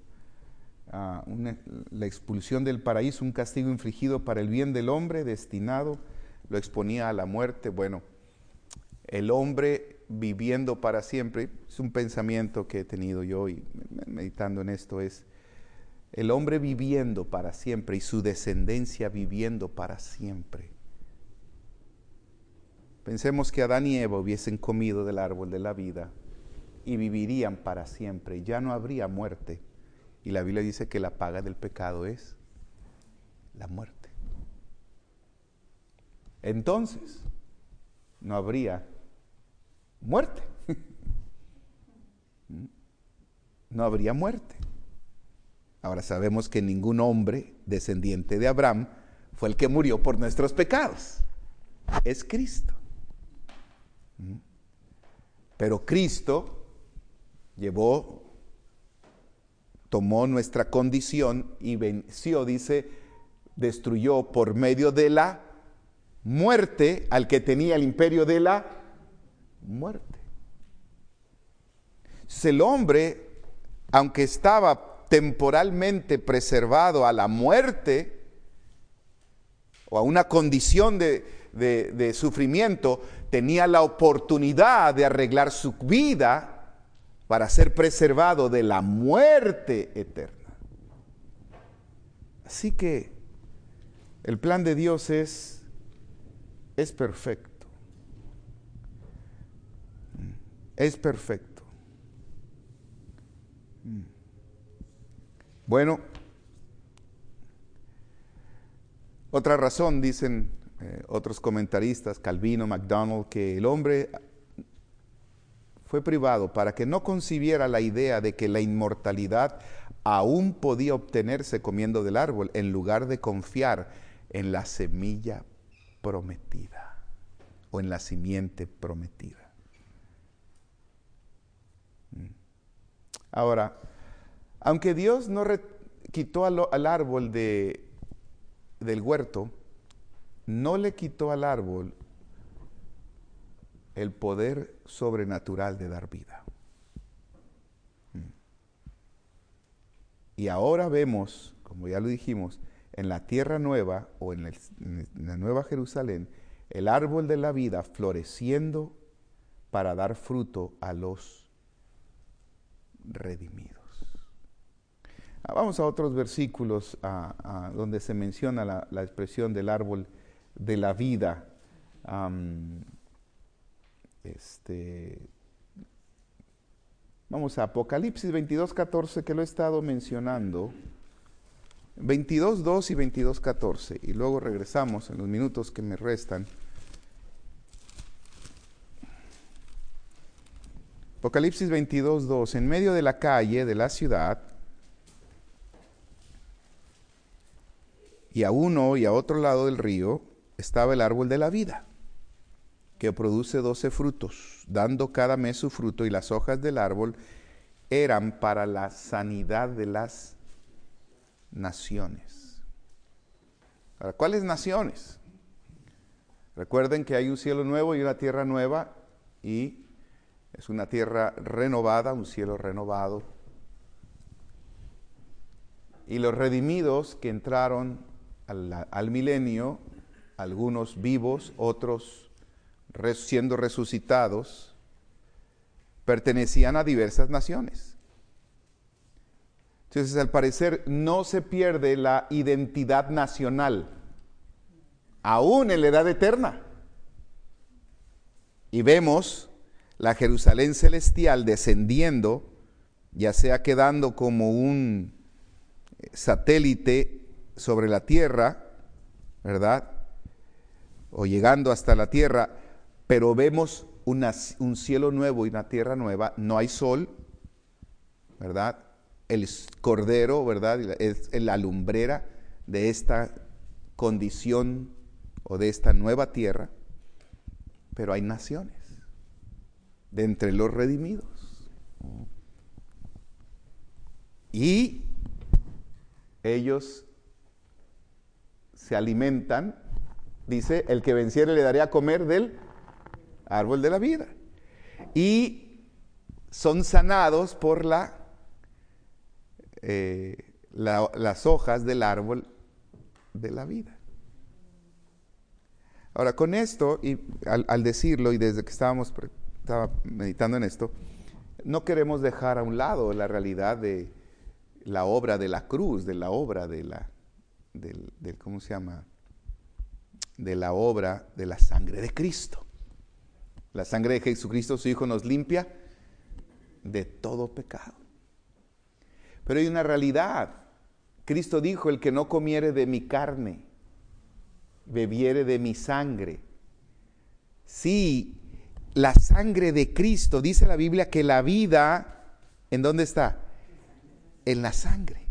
la expulsión del paraíso, un castigo infligido para el bien del hombre, destinado, lo exponía a la muerte. Bueno, el hombre viviendo para siempre, es un pensamiento que he tenido yo y meditando en esto, es el hombre viviendo para siempre y su descendencia viviendo para siempre. Pensemos que Adán y Eva hubiesen comido del árbol de la vida y vivirían para siempre, ya no habría muerte. Y la Biblia dice que la paga del pecado es la muerte. Entonces, no habría muerte. No habría muerte. Ahora sabemos que ningún hombre descendiente de Abraham fue el que murió por nuestros pecados. Es Cristo. Pero Cristo tomó nuestra condición y venció, dice, destruyó por medio de la muerte al que tenía el imperio de la muerte. El hombre, aunque estaba temporalmente preservado a la muerte o a una condición de sufrimiento, tenía la oportunidad de arreglar su vida para ser preservado de la muerte eterna. Así que el plan de Dios es perfecto. Es perfecto. Bueno, otra razón, dicen otros comentaristas, Calvino, MacDonald, que el hombre fue privado para que no concibiera la idea de que la inmortalidad aún podía obtenerse comiendo del árbol, en lugar de confiar en la semilla prometida o en la simiente prometida. Ahora, aunque Dios no quitó al árbol del huerto, no le quitó al árbol el poder sobrenatural de dar vida. Y ahora vemos, como ya lo dijimos, en la tierra nueva o en la nueva Jerusalén, el árbol de la vida floreciendo para dar fruto a los redimidos. Vamos a otros versículos donde se menciona la expresión del árbol de la vida. Vamos a Apocalipsis 22:14, que lo he estado mencionando. 22:2 y 22:14, y luego regresamos en los minutos que me restan. Apocalipsis 22:2, en medio de la calle de la ciudad, y a uno y a otro lado del río, estaba el árbol de la vida, que produce 12 frutos, dando cada mes su fruto, y las hojas del árbol eran para la sanidad de las naciones. Ahora, ¿cuáles naciones? Recuerden que hay un cielo nuevo y una tierra nueva, y es una tierra renovada, un cielo renovado. Y los redimidos que entraron al milenio, algunos vivos, otros siendo resucitados, pertenecían a diversas naciones. Entonces, al parecer, no se pierde la identidad nacional, aún en la edad eterna. Y vemos la Jerusalén celestial descendiendo, ya sea quedando como un satélite sobre la tierra, ¿verdad? O llegando hasta la tierra, pero vemos un cielo nuevo y una tierra nueva. No hay sol, ¿verdad? El cordero, ¿verdad? Es la lumbrera de esta condición o de esta nueva tierra, pero hay naciones de entre los redimidos. Y ellos se alimentan, dice, el que venciere le daré a comer del árbol de la vida. Y son sanados por las hojas del árbol de la vida. Ahora, con esto, y al decirlo, y desde que estaba meditando en esto, no queremos dejar a un lado la realidad de la obra de la cruz, de la obra ¿cómo se llama? De la obra de la sangre de Cristo. La sangre de Jesucristo, su Hijo, nos limpia de todo pecado. Pero hay una realidad. Cristo dijo, el que no comiere de mi carne, bebiere de mi sangre. Sí, la sangre de Cristo, dice la Biblia que la vida, ¿en dónde está? En la sangre.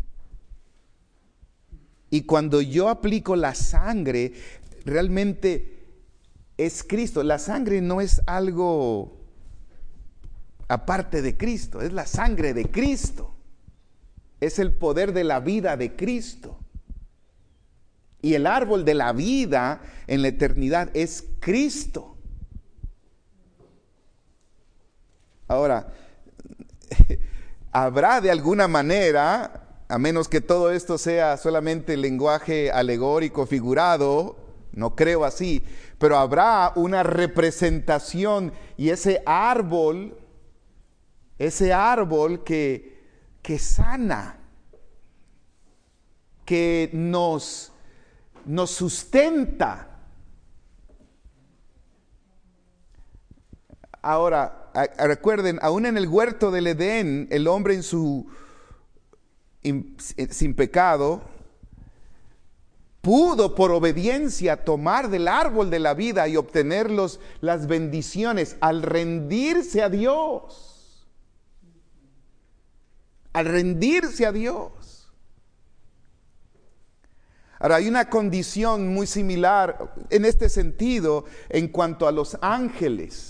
Y cuando yo aplico la sangre, realmente es Cristo. La sangre no es algo aparte de Cristo, es la sangre de Cristo. Es el poder de la vida de Cristo. Y el árbol de la vida en la eternidad es Cristo. Ahora, habrá de alguna manera, a menos que todo esto sea solamente lenguaje alegórico, figurado, no creo así, pero habrá una representación y ese árbol que sana, que nos sustenta. Ahora, recuerden, aún en el huerto del Edén, el hombre sin pecado pudo por obediencia tomar del árbol de la vida y obtener las bendiciones al rendirse a Dios. Al rendirse a Dios. Ahora, hay una condición muy similar en este sentido en cuanto a los ángeles.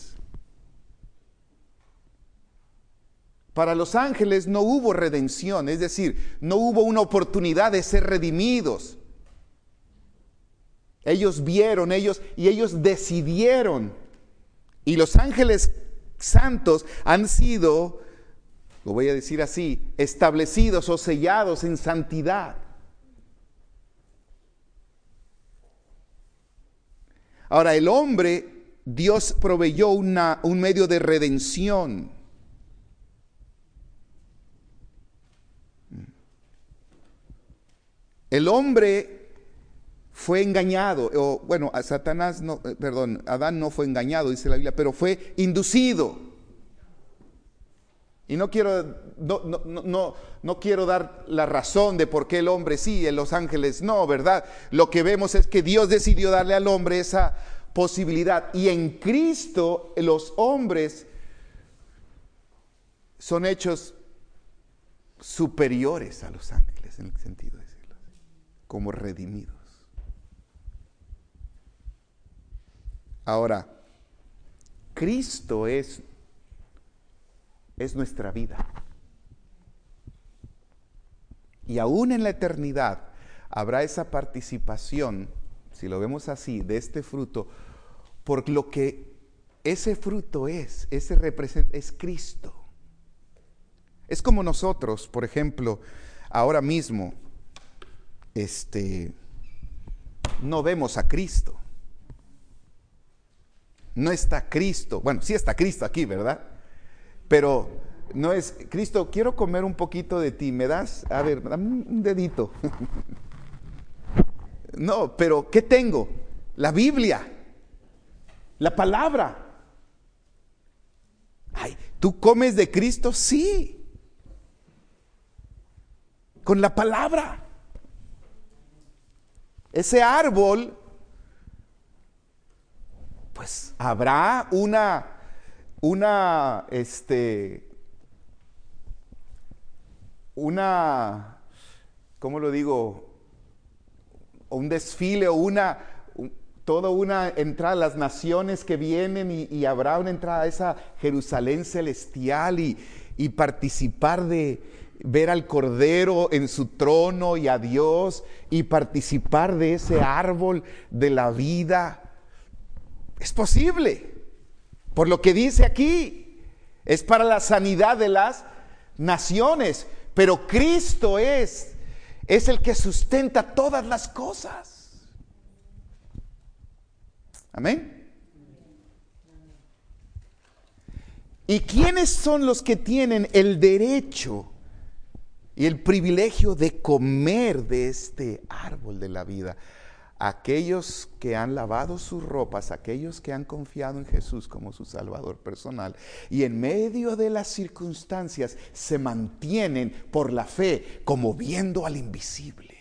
Para los ángeles no hubo redención, es decir, no hubo una oportunidad de ser redimidos. Ellos vieron, ellos decidieron. Y los ángeles santos han sido, lo voy a decir así, establecidos o sellados en santidad. Ahora, el hombre, Dios proveyó un medio de redención. El hombre fue engañado, Adán no fue engañado, dice la Biblia, pero fue inducido. Y no quiero dar la razón de por qué el hombre sí y los ángeles no, ¿verdad? Lo que vemos es que Dios decidió darle al hombre esa posibilidad. Y en Cristo los hombres son hechos superiores a los ángeles, en el sentido de decirlo así, como redimidos. Ahora, Cristo es nuestra vida. Y aún en la eternidad habrá esa participación, si lo vemos así, de este fruto, por lo que ese fruto es Cristo. Es como nosotros, por ejemplo, ahora mismo, no vemos a Cristo. No está Cristo. Bueno, sí está Cristo aquí, ¿verdad? Pero no es, Cristo, quiero comer un poquito de ti, ¿me das? A ver, dame un dedito. No, pero ¿qué tengo? La Biblia, la palabra. Ay, ¿tú comes de Cristo? Sí. Con la palabra. Ese árbol, pues habrá ¿cómo lo digo? Un desfile o toda una entrada a las naciones que vienen y habrá una entrada a esa Jerusalén celestial y participar de ver al Cordero en su trono y a Dios y participar de ese árbol de la vida. Es posible, por lo que dice aquí, es para la sanidad de las naciones, pero Cristo es el que sustenta todas las cosas. Amén. ¿Y quiénes son los que tienen el derecho y el privilegio de comer de este árbol de la vida? Aquellos que han lavado sus ropas, aquellos que han confiado en Jesús como su Salvador personal y en medio de las circunstancias se mantienen por la fe como viendo al invisible.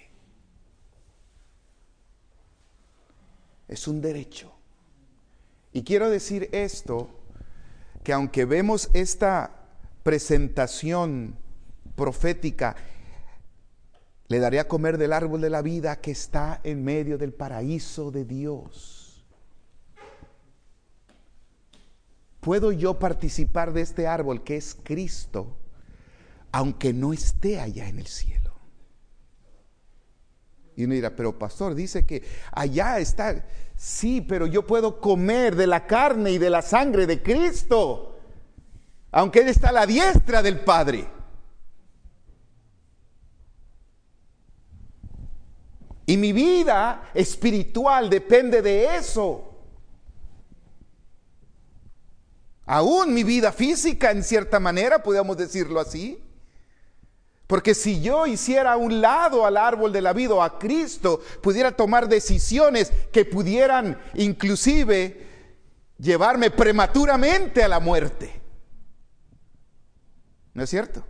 Es un derecho. Y quiero decir esto, que aunque vemos esta presentación profética, le daré a comer del árbol de la vida que está en medio del paraíso de Dios. ¿Puedo yo participar de este árbol que es Cristo, aunque no esté allá en el cielo? Y uno dirá, pero pastor, dice que allá está. Sí, pero yo puedo comer de la carne y de la sangre de Cristo. aunque Él está a la diestra del Padre. Y mi vida espiritual depende de eso. Aún mi vida física, en cierta manera, podemos decirlo así. Porque si yo hiciera a un lado al árbol de la vida o a Cristo, pudiera tomar decisiones que pudieran inclusive llevarme prematuramente a la muerte. ¿No es cierto?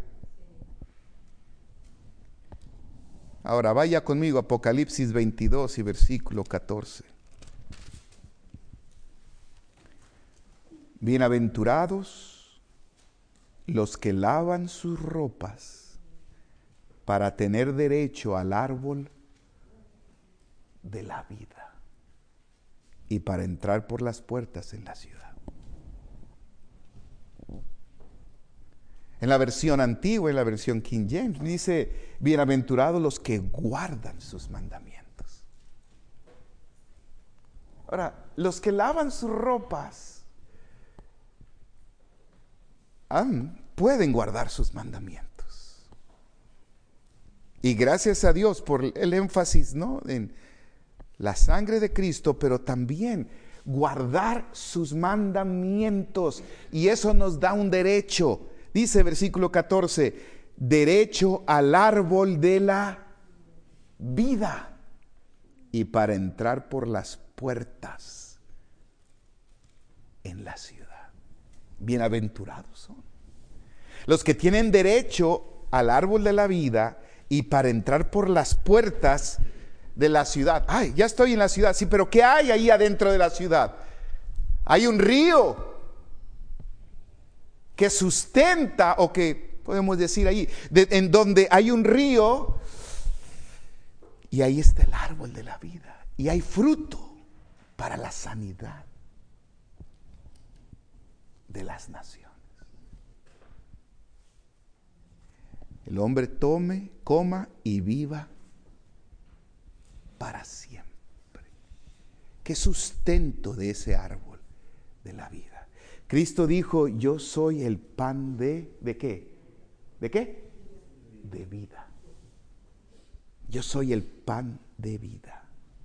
Ahora vaya conmigo a Apocalipsis 22 y versículo 14. Bienaventurados los que lavan sus ropas para tener derecho al árbol de la vida y para entrar por las puertas en la ciudad. En la versión antigua, en la versión King James, dice, bienaventurados los que guardan sus mandamientos. Ahora, los que lavan sus ropas pueden guardar sus mandamientos. Y gracias a Dios por el énfasis, ¿no?, en la sangre de Cristo, pero también guardar sus mandamientos. Y eso nos da un derecho. Dice versículo 14, derecho al árbol de la vida y para entrar por las puertas en la ciudad. Bienaventurados son los que tienen derecho al árbol de la vida y para entrar por las puertas de la ciudad. Ay, ya estoy en la ciudad. Sí, pero ¿qué hay ahí adentro de la ciudad? Hay un río que sustenta, o que podemos decir ahí, en donde hay un río y ahí está el árbol de la vida y hay fruto para la sanidad de las naciones. El hombre tome, coma y viva para siempre. ¿Qué sustento de ese árbol de la vida? Cristo dijo, yo soy el pan ¿de qué? ¿De qué? De vida. Yo soy el pan de vida.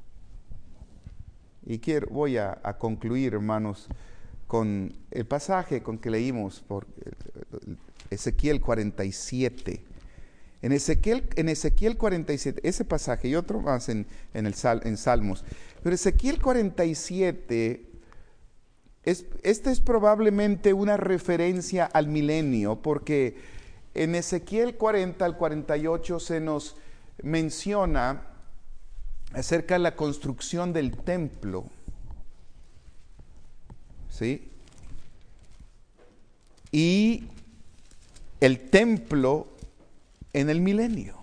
Y voy a concluir, hermanos, con el pasaje con que leímos por Ezequiel 47. En Ezequiel 47, ese pasaje y otro más en Salmos. Pero Ezequiel 47, esta es probablemente una referencia al milenio, porque en Ezequiel 40 al 48 se nos menciona acerca de la construcción del templo. ¿Sí? Y el templo en el milenio.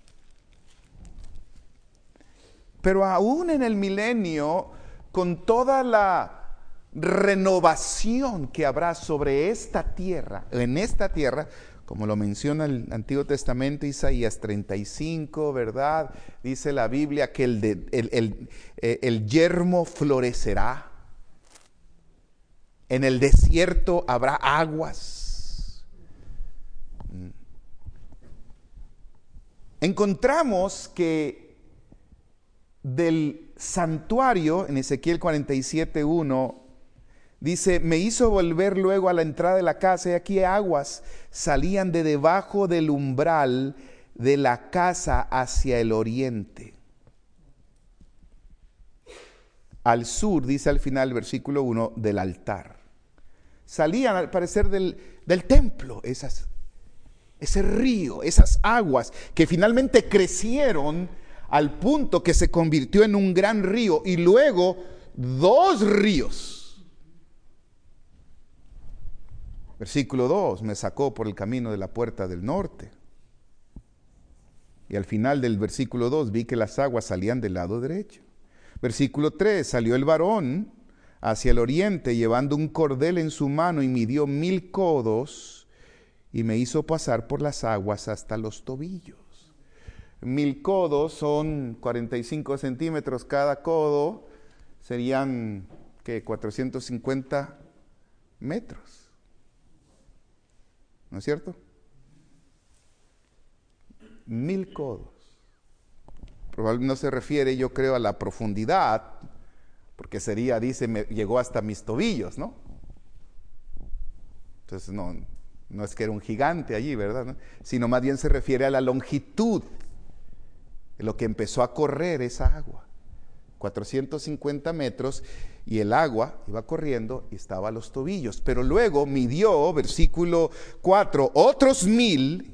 Pero aún en el milenio, con toda la renovación que habrá sobre esta tierra, en esta tierra, como lo menciona el Antiguo Testamento, Isaías 35, ¿verdad? Dice la Biblia que el yermo florecerá. En el desierto habrá aguas. Encontramos que del santuario, en Ezequiel 47:1, dice, me hizo volver luego a la entrada de la casa, y aquí aguas salían de debajo del umbral de la casa hacia el oriente. Al sur, dice al final, versículo 1, del altar. Salían al parecer del templo, ese río, esas aguas que finalmente crecieron al punto que se convirtió en un gran río y luego 2 ríos. Versículo 2, me sacó por el camino de la puerta del norte. Y al final del versículo 2 vi que las aguas salían del lado derecho. Versículo 3, salió el varón hacia el oriente llevando un cordel en su mano y midió 1000 codos y me hizo pasar por las aguas hasta los tobillos. 1000 codos son 45 centímetros cada codo, serían, ¿qué? 450 metros. ¿no es cierto? 1000 codos. Probablemente no se refiere, yo creo, a la profundidad, porque sería, dice, llegó hasta mis tobillos, ¿no? Entonces no es que era un gigante allí, ¿verdad? ¿No? Sino más bien se refiere a la longitud de lo que empezó a correr esa agua. 450 metros, y el agua iba corriendo y estaba a los tobillos. Pero luego midió, versículo 4, otros 1000,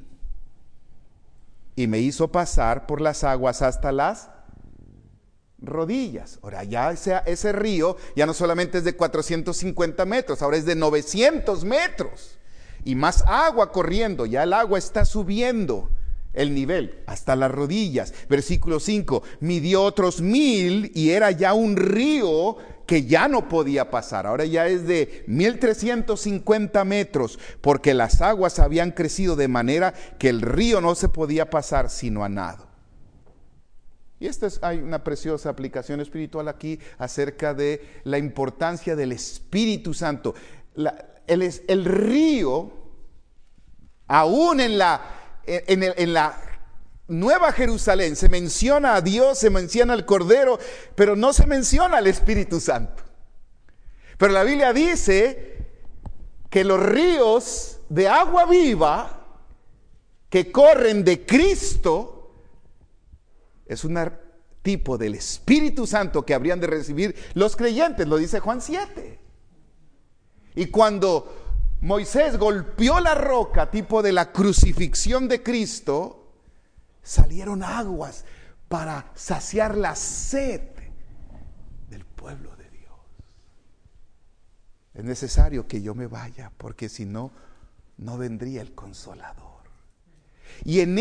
y me hizo pasar por las aguas hasta las rodillas. Ahora ya ese río ya no solamente es de 450 metros, ahora es de 900 metros. Y más agua corriendo, ya el agua está subiendo el nivel hasta las rodillas. Versículo 5, midió otros 1000 y era ya un río que ya no podía pasar. Ahora ya es de 1350 metros, porque las aguas habían crecido de manera que el río no se podía pasar sino a nado. Y hay una preciosa aplicación espiritual aquí acerca de la importancia del Espíritu Santo. El río, aún en la Nueva Jerusalén, se menciona a Dios, se menciona al Cordero, pero no se menciona al Espíritu Santo. Pero la Biblia dice que los ríos de agua viva que corren de Cristo es un tipo del Espíritu Santo que habrían de recibir los creyentes, lo dice Juan 7. Y cuando Moisés golpeó la roca, tipo de la crucifixión de Cristo, salieron aguas para saciar la sed del pueblo de Dios. Es necesario que yo me vaya, porque si no, no vendría el Consolador. Y en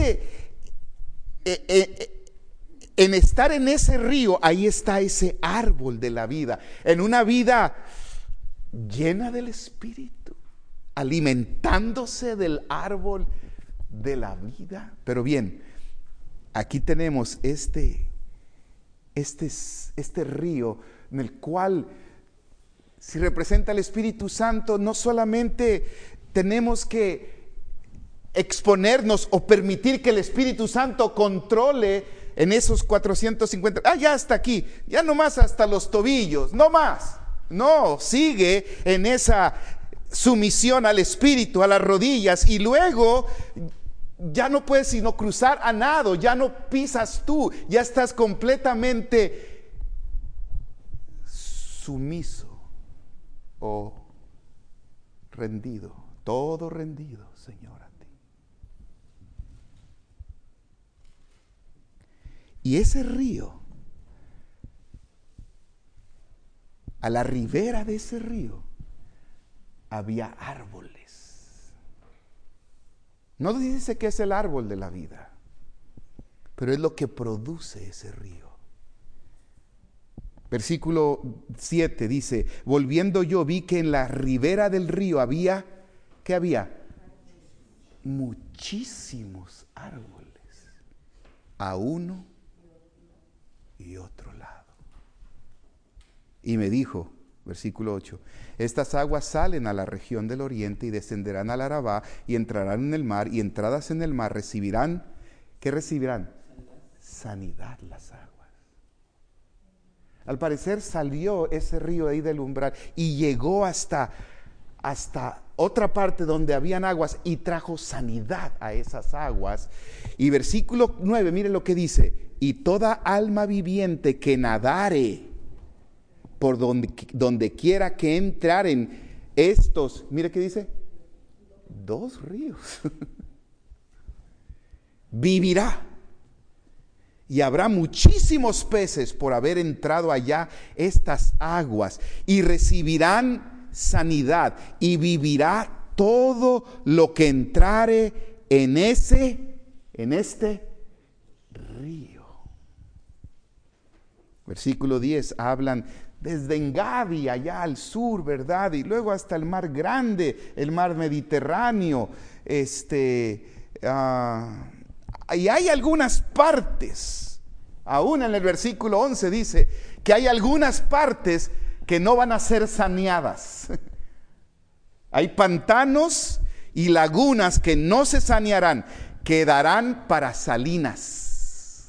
estar en ese río, ahí está ese árbol de la vida, en una vida llena del Espíritu, alimentándose del árbol de la vida. Pero bien, aquí tenemos este río en el cual, si representa al Espíritu Santo, no solamente tenemos que exponernos o permitir que el Espíritu Santo controle en esos 450, ya hasta aquí, ya no más hasta los tobillos, no más. No, sigue en esa sumisión al Espíritu, a las rodillas, y luego ya no puedes sino cruzar a nado, ya no pisas tú, ya estás completamente sumiso o rendido, todo rendido, Señor, a ti. Y ese río, a la ribera de ese río había árboles. No dice que es el árbol de la vida, pero es lo que produce ese río. Versículo 7 dice: volviendo yo vi que en la ribera del río había, ¿qué había? Muchísimos árboles, a uno y otro lado. Y me dijo, versículo 8, estas aguas salen a la región del oriente y descenderán al Arabá y entrarán en el mar, y entradas en el mar recibirán, ¿qué recibirán? Sanidad las aguas. Al parecer salió ese río ahí del umbral y llegó hasta otra parte donde habían aguas y trajo sanidad a esas aguas. Y versículo 9, miren lo que dice: y toda alma viviente que nadare por donde quiera que entraren estos, mire qué dice, 2 ríos, vivirá. Y habrá muchísimos peces por haber entrado allá estas aguas, y recibirán sanidad, y vivirá todo lo que entrare en este río. Versículo 10, hablan desde Engadi, allá al sur, ¿verdad? Y luego hasta el mar grande, el mar Mediterráneo. Y hay algunas partes, aún en el versículo 11 dice que hay algunas partes que no van a ser saneadas. Hay pantanos y lagunas que no se sanearán, quedarán para salinas.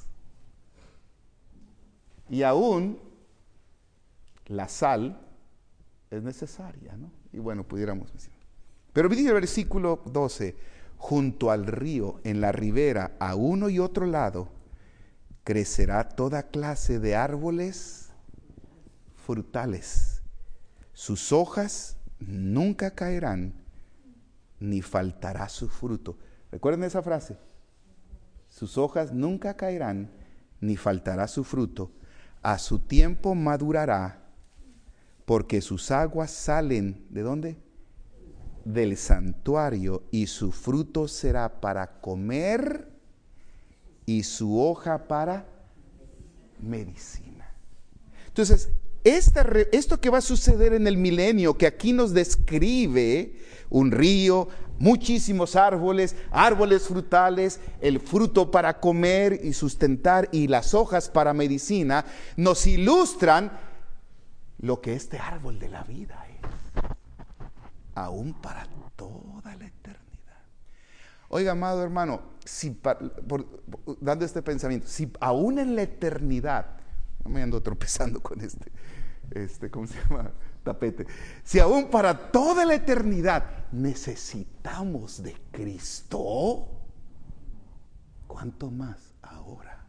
Y aún la sal es necesaria, ¿no? Y bueno, pudiéramos decir. Pero dice el versículo 12, junto al río, en la ribera, a uno y otro lado, crecerá toda clase de árboles frutales. Sus hojas nunca caerán, ni faltará su fruto. ¿Recuerden esa frase? Sus hojas nunca caerán, ni faltará su fruto. A su tiempo madurará, porque sus aguas salen, ¿de dónde? Del santuario, y su fruto será para comer y su hoja para medicina. Entonces, esto que va a suceder en el milenio, que aquí nos describe un río, muchísimos árboles frutales, el fruto para comer y sustentar y las hojas para medicina, nos ilustran lo que este árbol de la vida es, aún para toda la eternidad. Oiga, amado hermano, dando este pensamiento, si aún en la eternidad, no me ando tropezando con ¿cómo se llama? Tapete. Si aún para toda la eternidad necesitamos de Cristo, ¿cuánto más ahora?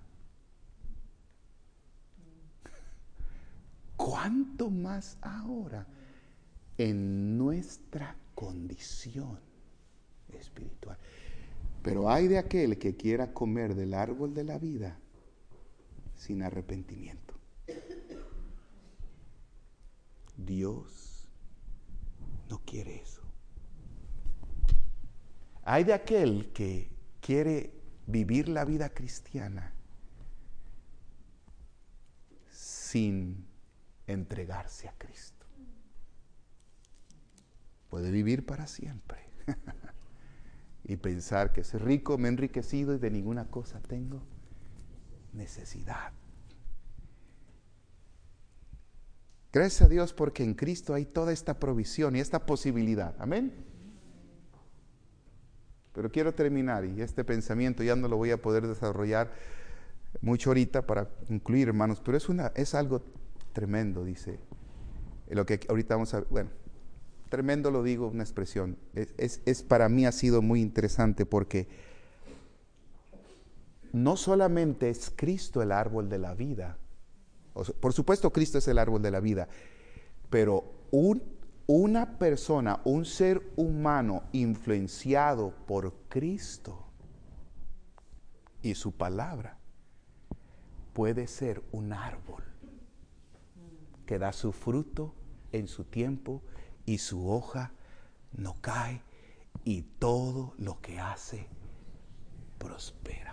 ¿Cuánto más ahora en nuestra condición espiritual? Pero hay de aquel que quiera comer del árbol de la vida sin arrepentimiento. Dios no quiere eso. Hay de aquel que quiere vivir la vida cristiana sin entregarse a Cristo. Puede vivir para siempre y pensar que soy rico, me he enriquecido y de ninguna cosa tengo necesidad. Gracias a Dios porque en Cristo hay toda esta provisión y esta posibilidad. Amén. Pero quiero terminar, y este pensamiento ya no lo voy a poder desarrollar mucho ahorita para concluir, hermanos, pero es algo tremendo, dice. Lo que ahorita vamos a ver, bueno, tremendo lo digo, una expresión. Es para mí ha sido muy interesante porque no solamente es Cristo el árbol de la vida. Por supuesto, Cristo es el árbol de la vida, pero una persona, un ser humano influenciado por Cristo y su palabra puede ser un árbol que da su fruto en su tiempo y su hoja no cae y todo lo que hace prospera.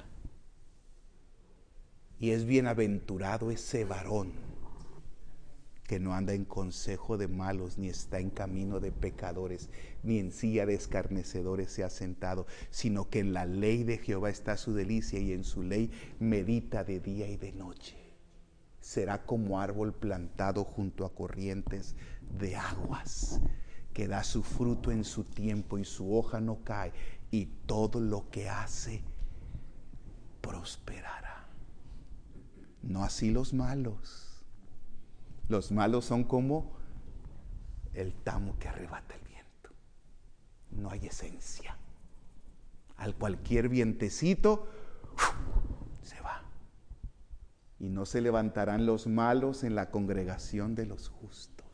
Y es bienaventurado ese varón que no anda en consejo de malos, ni está en camino de pecadores, ni en silla de escarnecedores se ha sentado, sino que en la ley de Jehová está su delicia y en su ley medita de día y de noche. Será como árbol plantado junto a corrientes de aguas, que da su fruto en su tiempo y su hoja no cae, y todo lo que hace prosperará. No así los malos. Los malos son como el tamo que arrebata el viento. No hay esencia. Al cualquier vientecito se va. Y no se levantarán los malos en la congregación de los justos.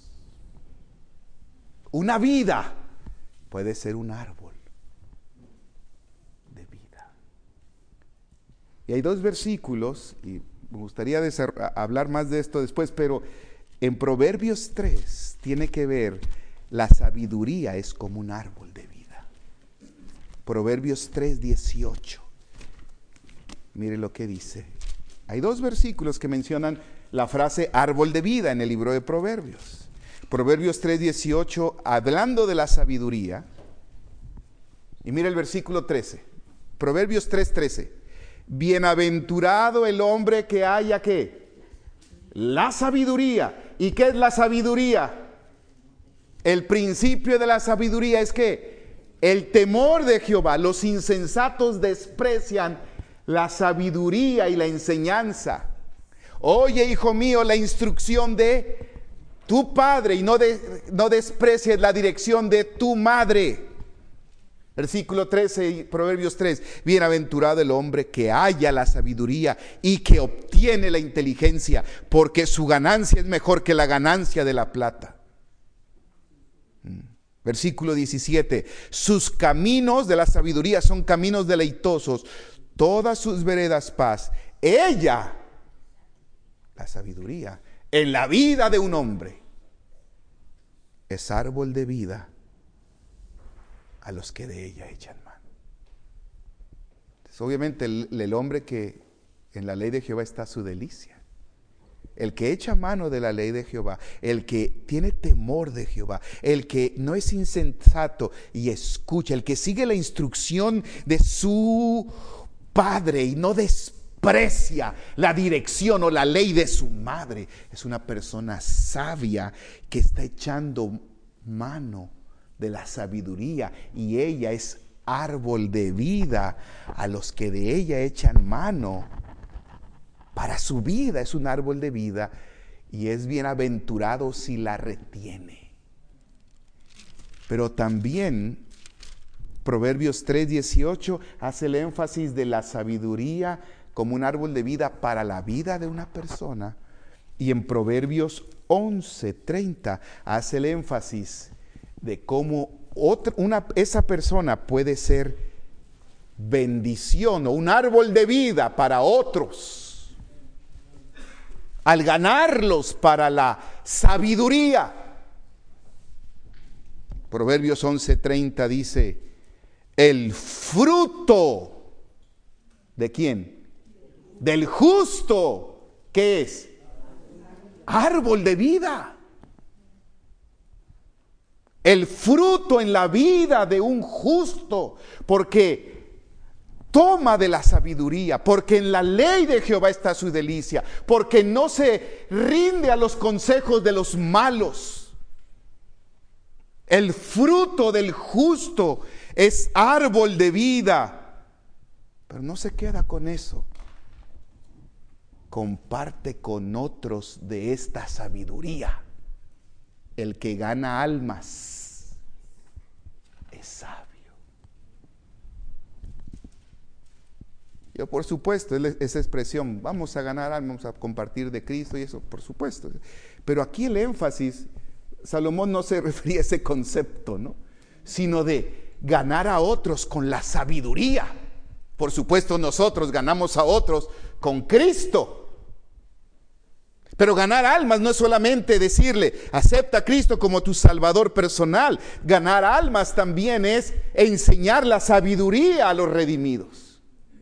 Una vida puede ser un árbol de vida. Y hay dos versículos, y me gustaría hablar más de esto después, pero en Proverbios 3 tiene que ver, la sabiduría es como un árbol de vida. Proverbios 3:18. Mire lo que dice. Hay dos versículos que mencionan la frase árbol de vida en el libro de Proverbios. Proverbios 3:18, hablando de la sabiduría. Y mire el versículo 13. Proverbios 3:13. Bienaventurado el hombre que haya ¿qué? La sabiduría. ¿Y qué es la sabiduría? El principio de la sabiduría es que el temor de Jehová. Los insensatos desprecian la sabiduría y la enseñanza. Oye, hijo mío, la instrucción de tu padre y no desprecies la dirección de tu madre. Versículo 13, Proverbios 3. Bienaventurado el hombre que halla la sabiduría y que obtiene la inteligencia, porque su ganancia es mejor que la ganancia de la plata. Versículo 17. Sus caminos de la sabiduría son caminos deleitosos, todas sus veredas paz. Ella, la sabiduría, en la vida de un hombre, es árbol de vida a los que de ella echan mano. Entonces, obviamente el hombre que en la ley de Jehová está su delicia. El que echa mano de la ley de Jehová, el que tiene temor de Jehová, el que no es insensato y escucha, el que sigue la instrucción de su padre y no desprecia la dirección o la ley de su madre, es una persona sabia que está echando mano de la sabiduría, y ella es árbol de vida a los que de ella echan mano. Para su vida es un árbol de vida, y es bienaventurado si la retiene. Pero también Proverbios 3:18 hace el énfasis de la sabiduría como un árbol de vida para la vida de una persona, y en Proverbios 11:30 hace el énfasis de cómo esa persona puede ser bendición o un árbol de vida para otros, al ganarlos para la sabiduría. Proverbios 11:30 dice: el fruto ¿de quién? Del justo. ¿Qué es? Árbol de vida. El fruto en la vida de un justo, porque toma de la sabiduría, porque en la ley de Jehová está su delicia, porque no se rinde a los consejos de los malos. El fruto del justo es árbol de vida, pero no se queda con eso. Comparte con otros de esta sabiduría. El que gana almas es sabio. Yo, por supuesto, esa expresión, vamos a ganar almas, vamos a compartir de Cristo y eso, por supuesto. Pero aquí el énfasis, Salomón no se refería a ese concepto, ¿no? Sino de ganar a otros con la sabiduría. Por supuesto, nosotros ganamos a otros con Cristo. Pero ganar almas no es solamente decirle, acepta a Cristo como tu Salvador personal. Ganar almas también es enseñar la sabiduría a los redimidos.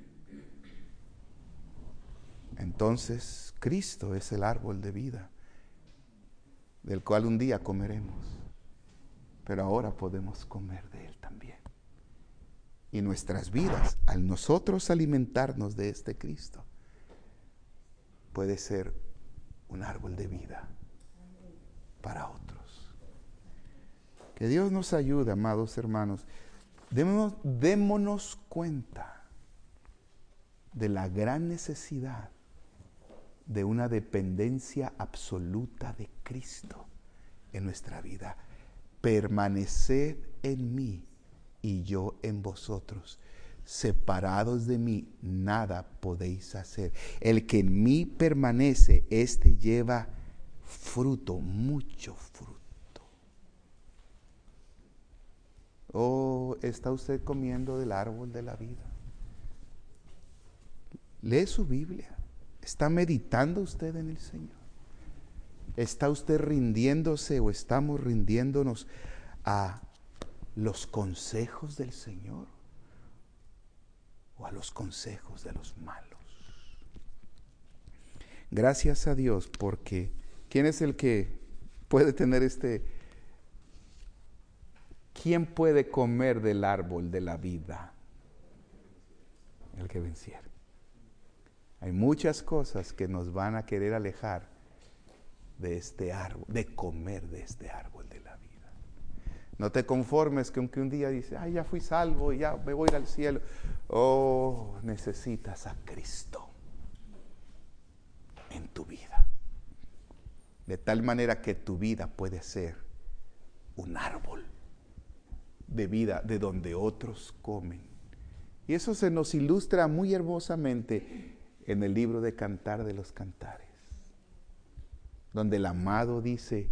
Entonces, Cristo es el árbol de vida, del cual un día comeremos. Pero ahora podemos comer de él también. Y nuestras vidas, al nosotros alimentarnos de este Cristo, puede ser un árbol de vida para otros. Que Dios nos ayude, amados hermanos. Démonos cuenta de la gran necesidad de una dependencia absoluta de Cristo en nuestra vida. Permaneced en mí y yo en vosotros. Separados de mí, nada podéis hacer. El que en mí permanece, éste lleva fruto, mucho fruto. Oh, ¿está usted comiendo del árbol de la vida? ¿Lee su Biblia? ¿Está meditando usted en el Señor? ¿Está usted rindiéndose o estamos rindiéndonos a los consejos del Señor o a los consejos de los malos? Gracias a Dios, porque ¿quién es el que puede tener ¿quién puede comer del árbol de la vida? El que venciere. Hay muchas cosas que nos van a querer alejar de este árbol, de comer de este árbol de la vida. No te conformes con que un día dices, ay, ya fui salvo y ya me voy a ir al cielo. Oh, necesitas a Cristo en tu vida. De tal manera que tu vida puede ser un árbol de vida de donde otros comen. Y eso se nos ilustra muy hermosamente en el libro de Cantar de los Cantares, donde el amado dice,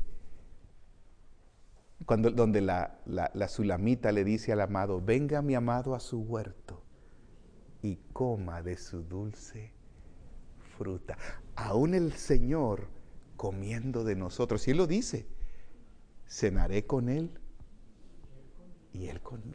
donde la sulamita le dice al amado, venga mi amado a su huerto y coma de su dulce fruta. Aún el Señor comiendo de nosotros, y Él lo dice, cenaré con Él y Él conmigo.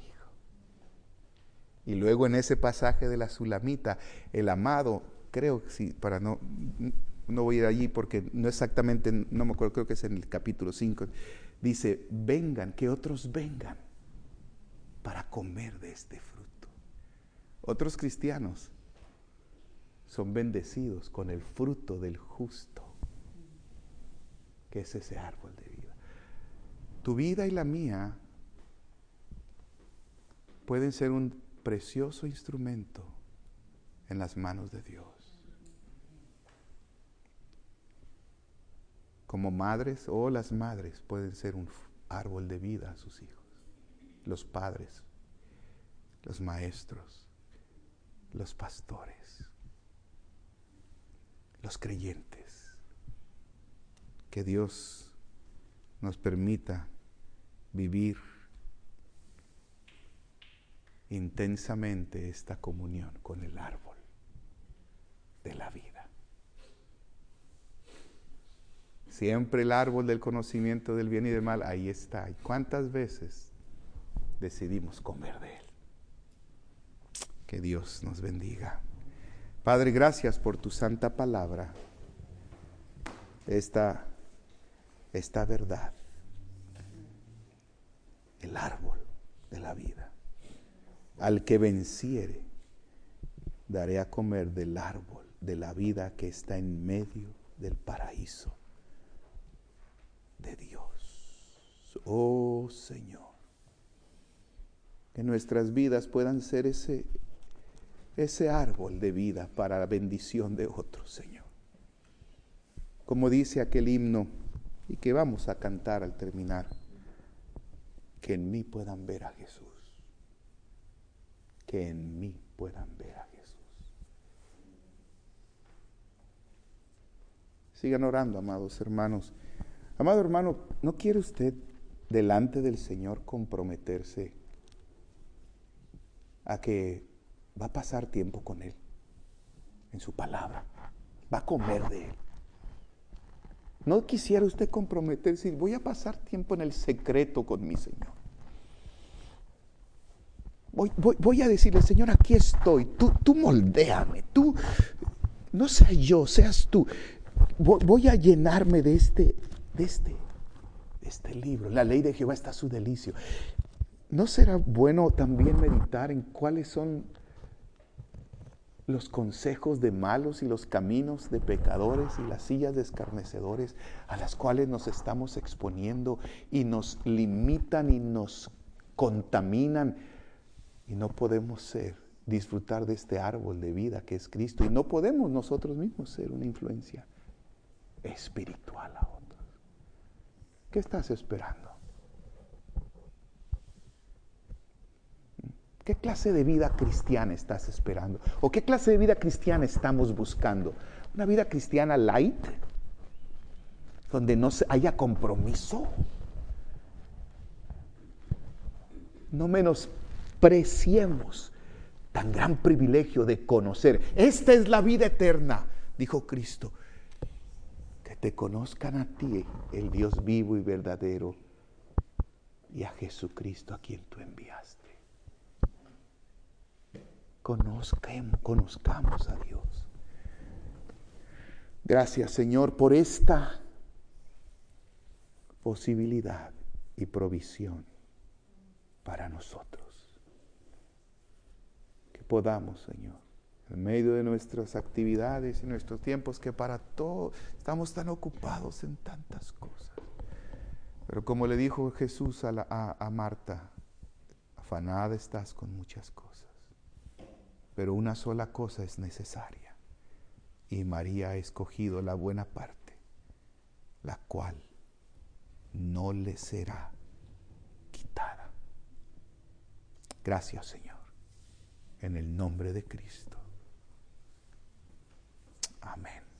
Y luego en ese pasaje de la sulamita, el amado, creo que sí, para no voy a ir allí porque no exactamente, no me acuerdo, creo que es en el capítulo 5, dice, vengan, que otros vengan para comer de este fruto. Otros cristianos son bendecidos con el fruto del justo, que es ese árbol de vida. Tu vida y la mía pueden ser un precioso instrumento en las manos de Dios. Como madres o las madres pueden ser un árbol de vida a sus hijos. Los padres, los maestros, los pastores, los creyentes. Que Dios nos permita vivir intensamente esta comunión con el árbol de la vida. Siempre el árbol del conocimiento del bien y del mal, ahí está. ¿Y cuántas veces decidimos comer de él? Que Dios nos bendiga. Padre, gracias por tu santa palabra, esta verdad, el árbol de la vida. Al que venciere, daré a comer del árbol de la vida que está en medio del paraíso de Dios. Oh Señor, que nuestras vidas puedan ser ese árbol de vida para la bendición de otros, Señor. Como dice aquel himno, y que vamos a cantar al terminar, que en mí puedan ver a Jesús. Que en mí puedan ver a Jesús. Sigan orando, amados hermanos. Amado hermano, ¿no quiere usted delante del Señor comprometerse a que va a pasar tiempo con Él, en su palabra? Va a comer de Él. ¿No quisiera usted comprometerse y voy a pasar tiempo en el secreto con mi Señor? Voy a decirle, Señor, aquí estoy, tú moldéame, tú, no sea yo, seas tú. Voy a llenarme de este libro. La ley de Jehová está a su delicio. ¿No será bueno también meditar en cuáles son los consejos de malos y los caminos de pecadores y las sillas de escarnecedores a las cuales nos estamos exponiendo y nos limitan y nos contaminan? Y no podemos disfrutar de este árbol de vida que es Cristo. Y no podemos nosotros mismos ser una influencia espiritual a otros. ¿Qué estás esperando? ¿Qué clase de vida cristiana estás esperando? ¿O qué clase de vida cristiana estamos buscando? ¿Una vida cristiana light? Donde no haya compromiso. No menospreciemos tan gran privilegio de conocer. Esta es la vida eterna, dijo Cristo. Que te conozcan a ti, el Dios vivo y verdadero, y a Jesucristo a quien tú enviaste. Conozcamos a Dios. Gracias, Señor, por esta posibilidad y provisión para nosotros. Que podamos, Señor, en medio de nuestras actividades y nuestros tiempos, que para todo estamos tan ocupados en tantas cosas, Pero como le dijo Jesús a Marta, afanada estás con muchas cosas, pero una sola cosa es necesaria. Y María ha escogido la buena parte, la cual no le será quitada. Gracias, Señor, en el nombre de Cristo. Amén.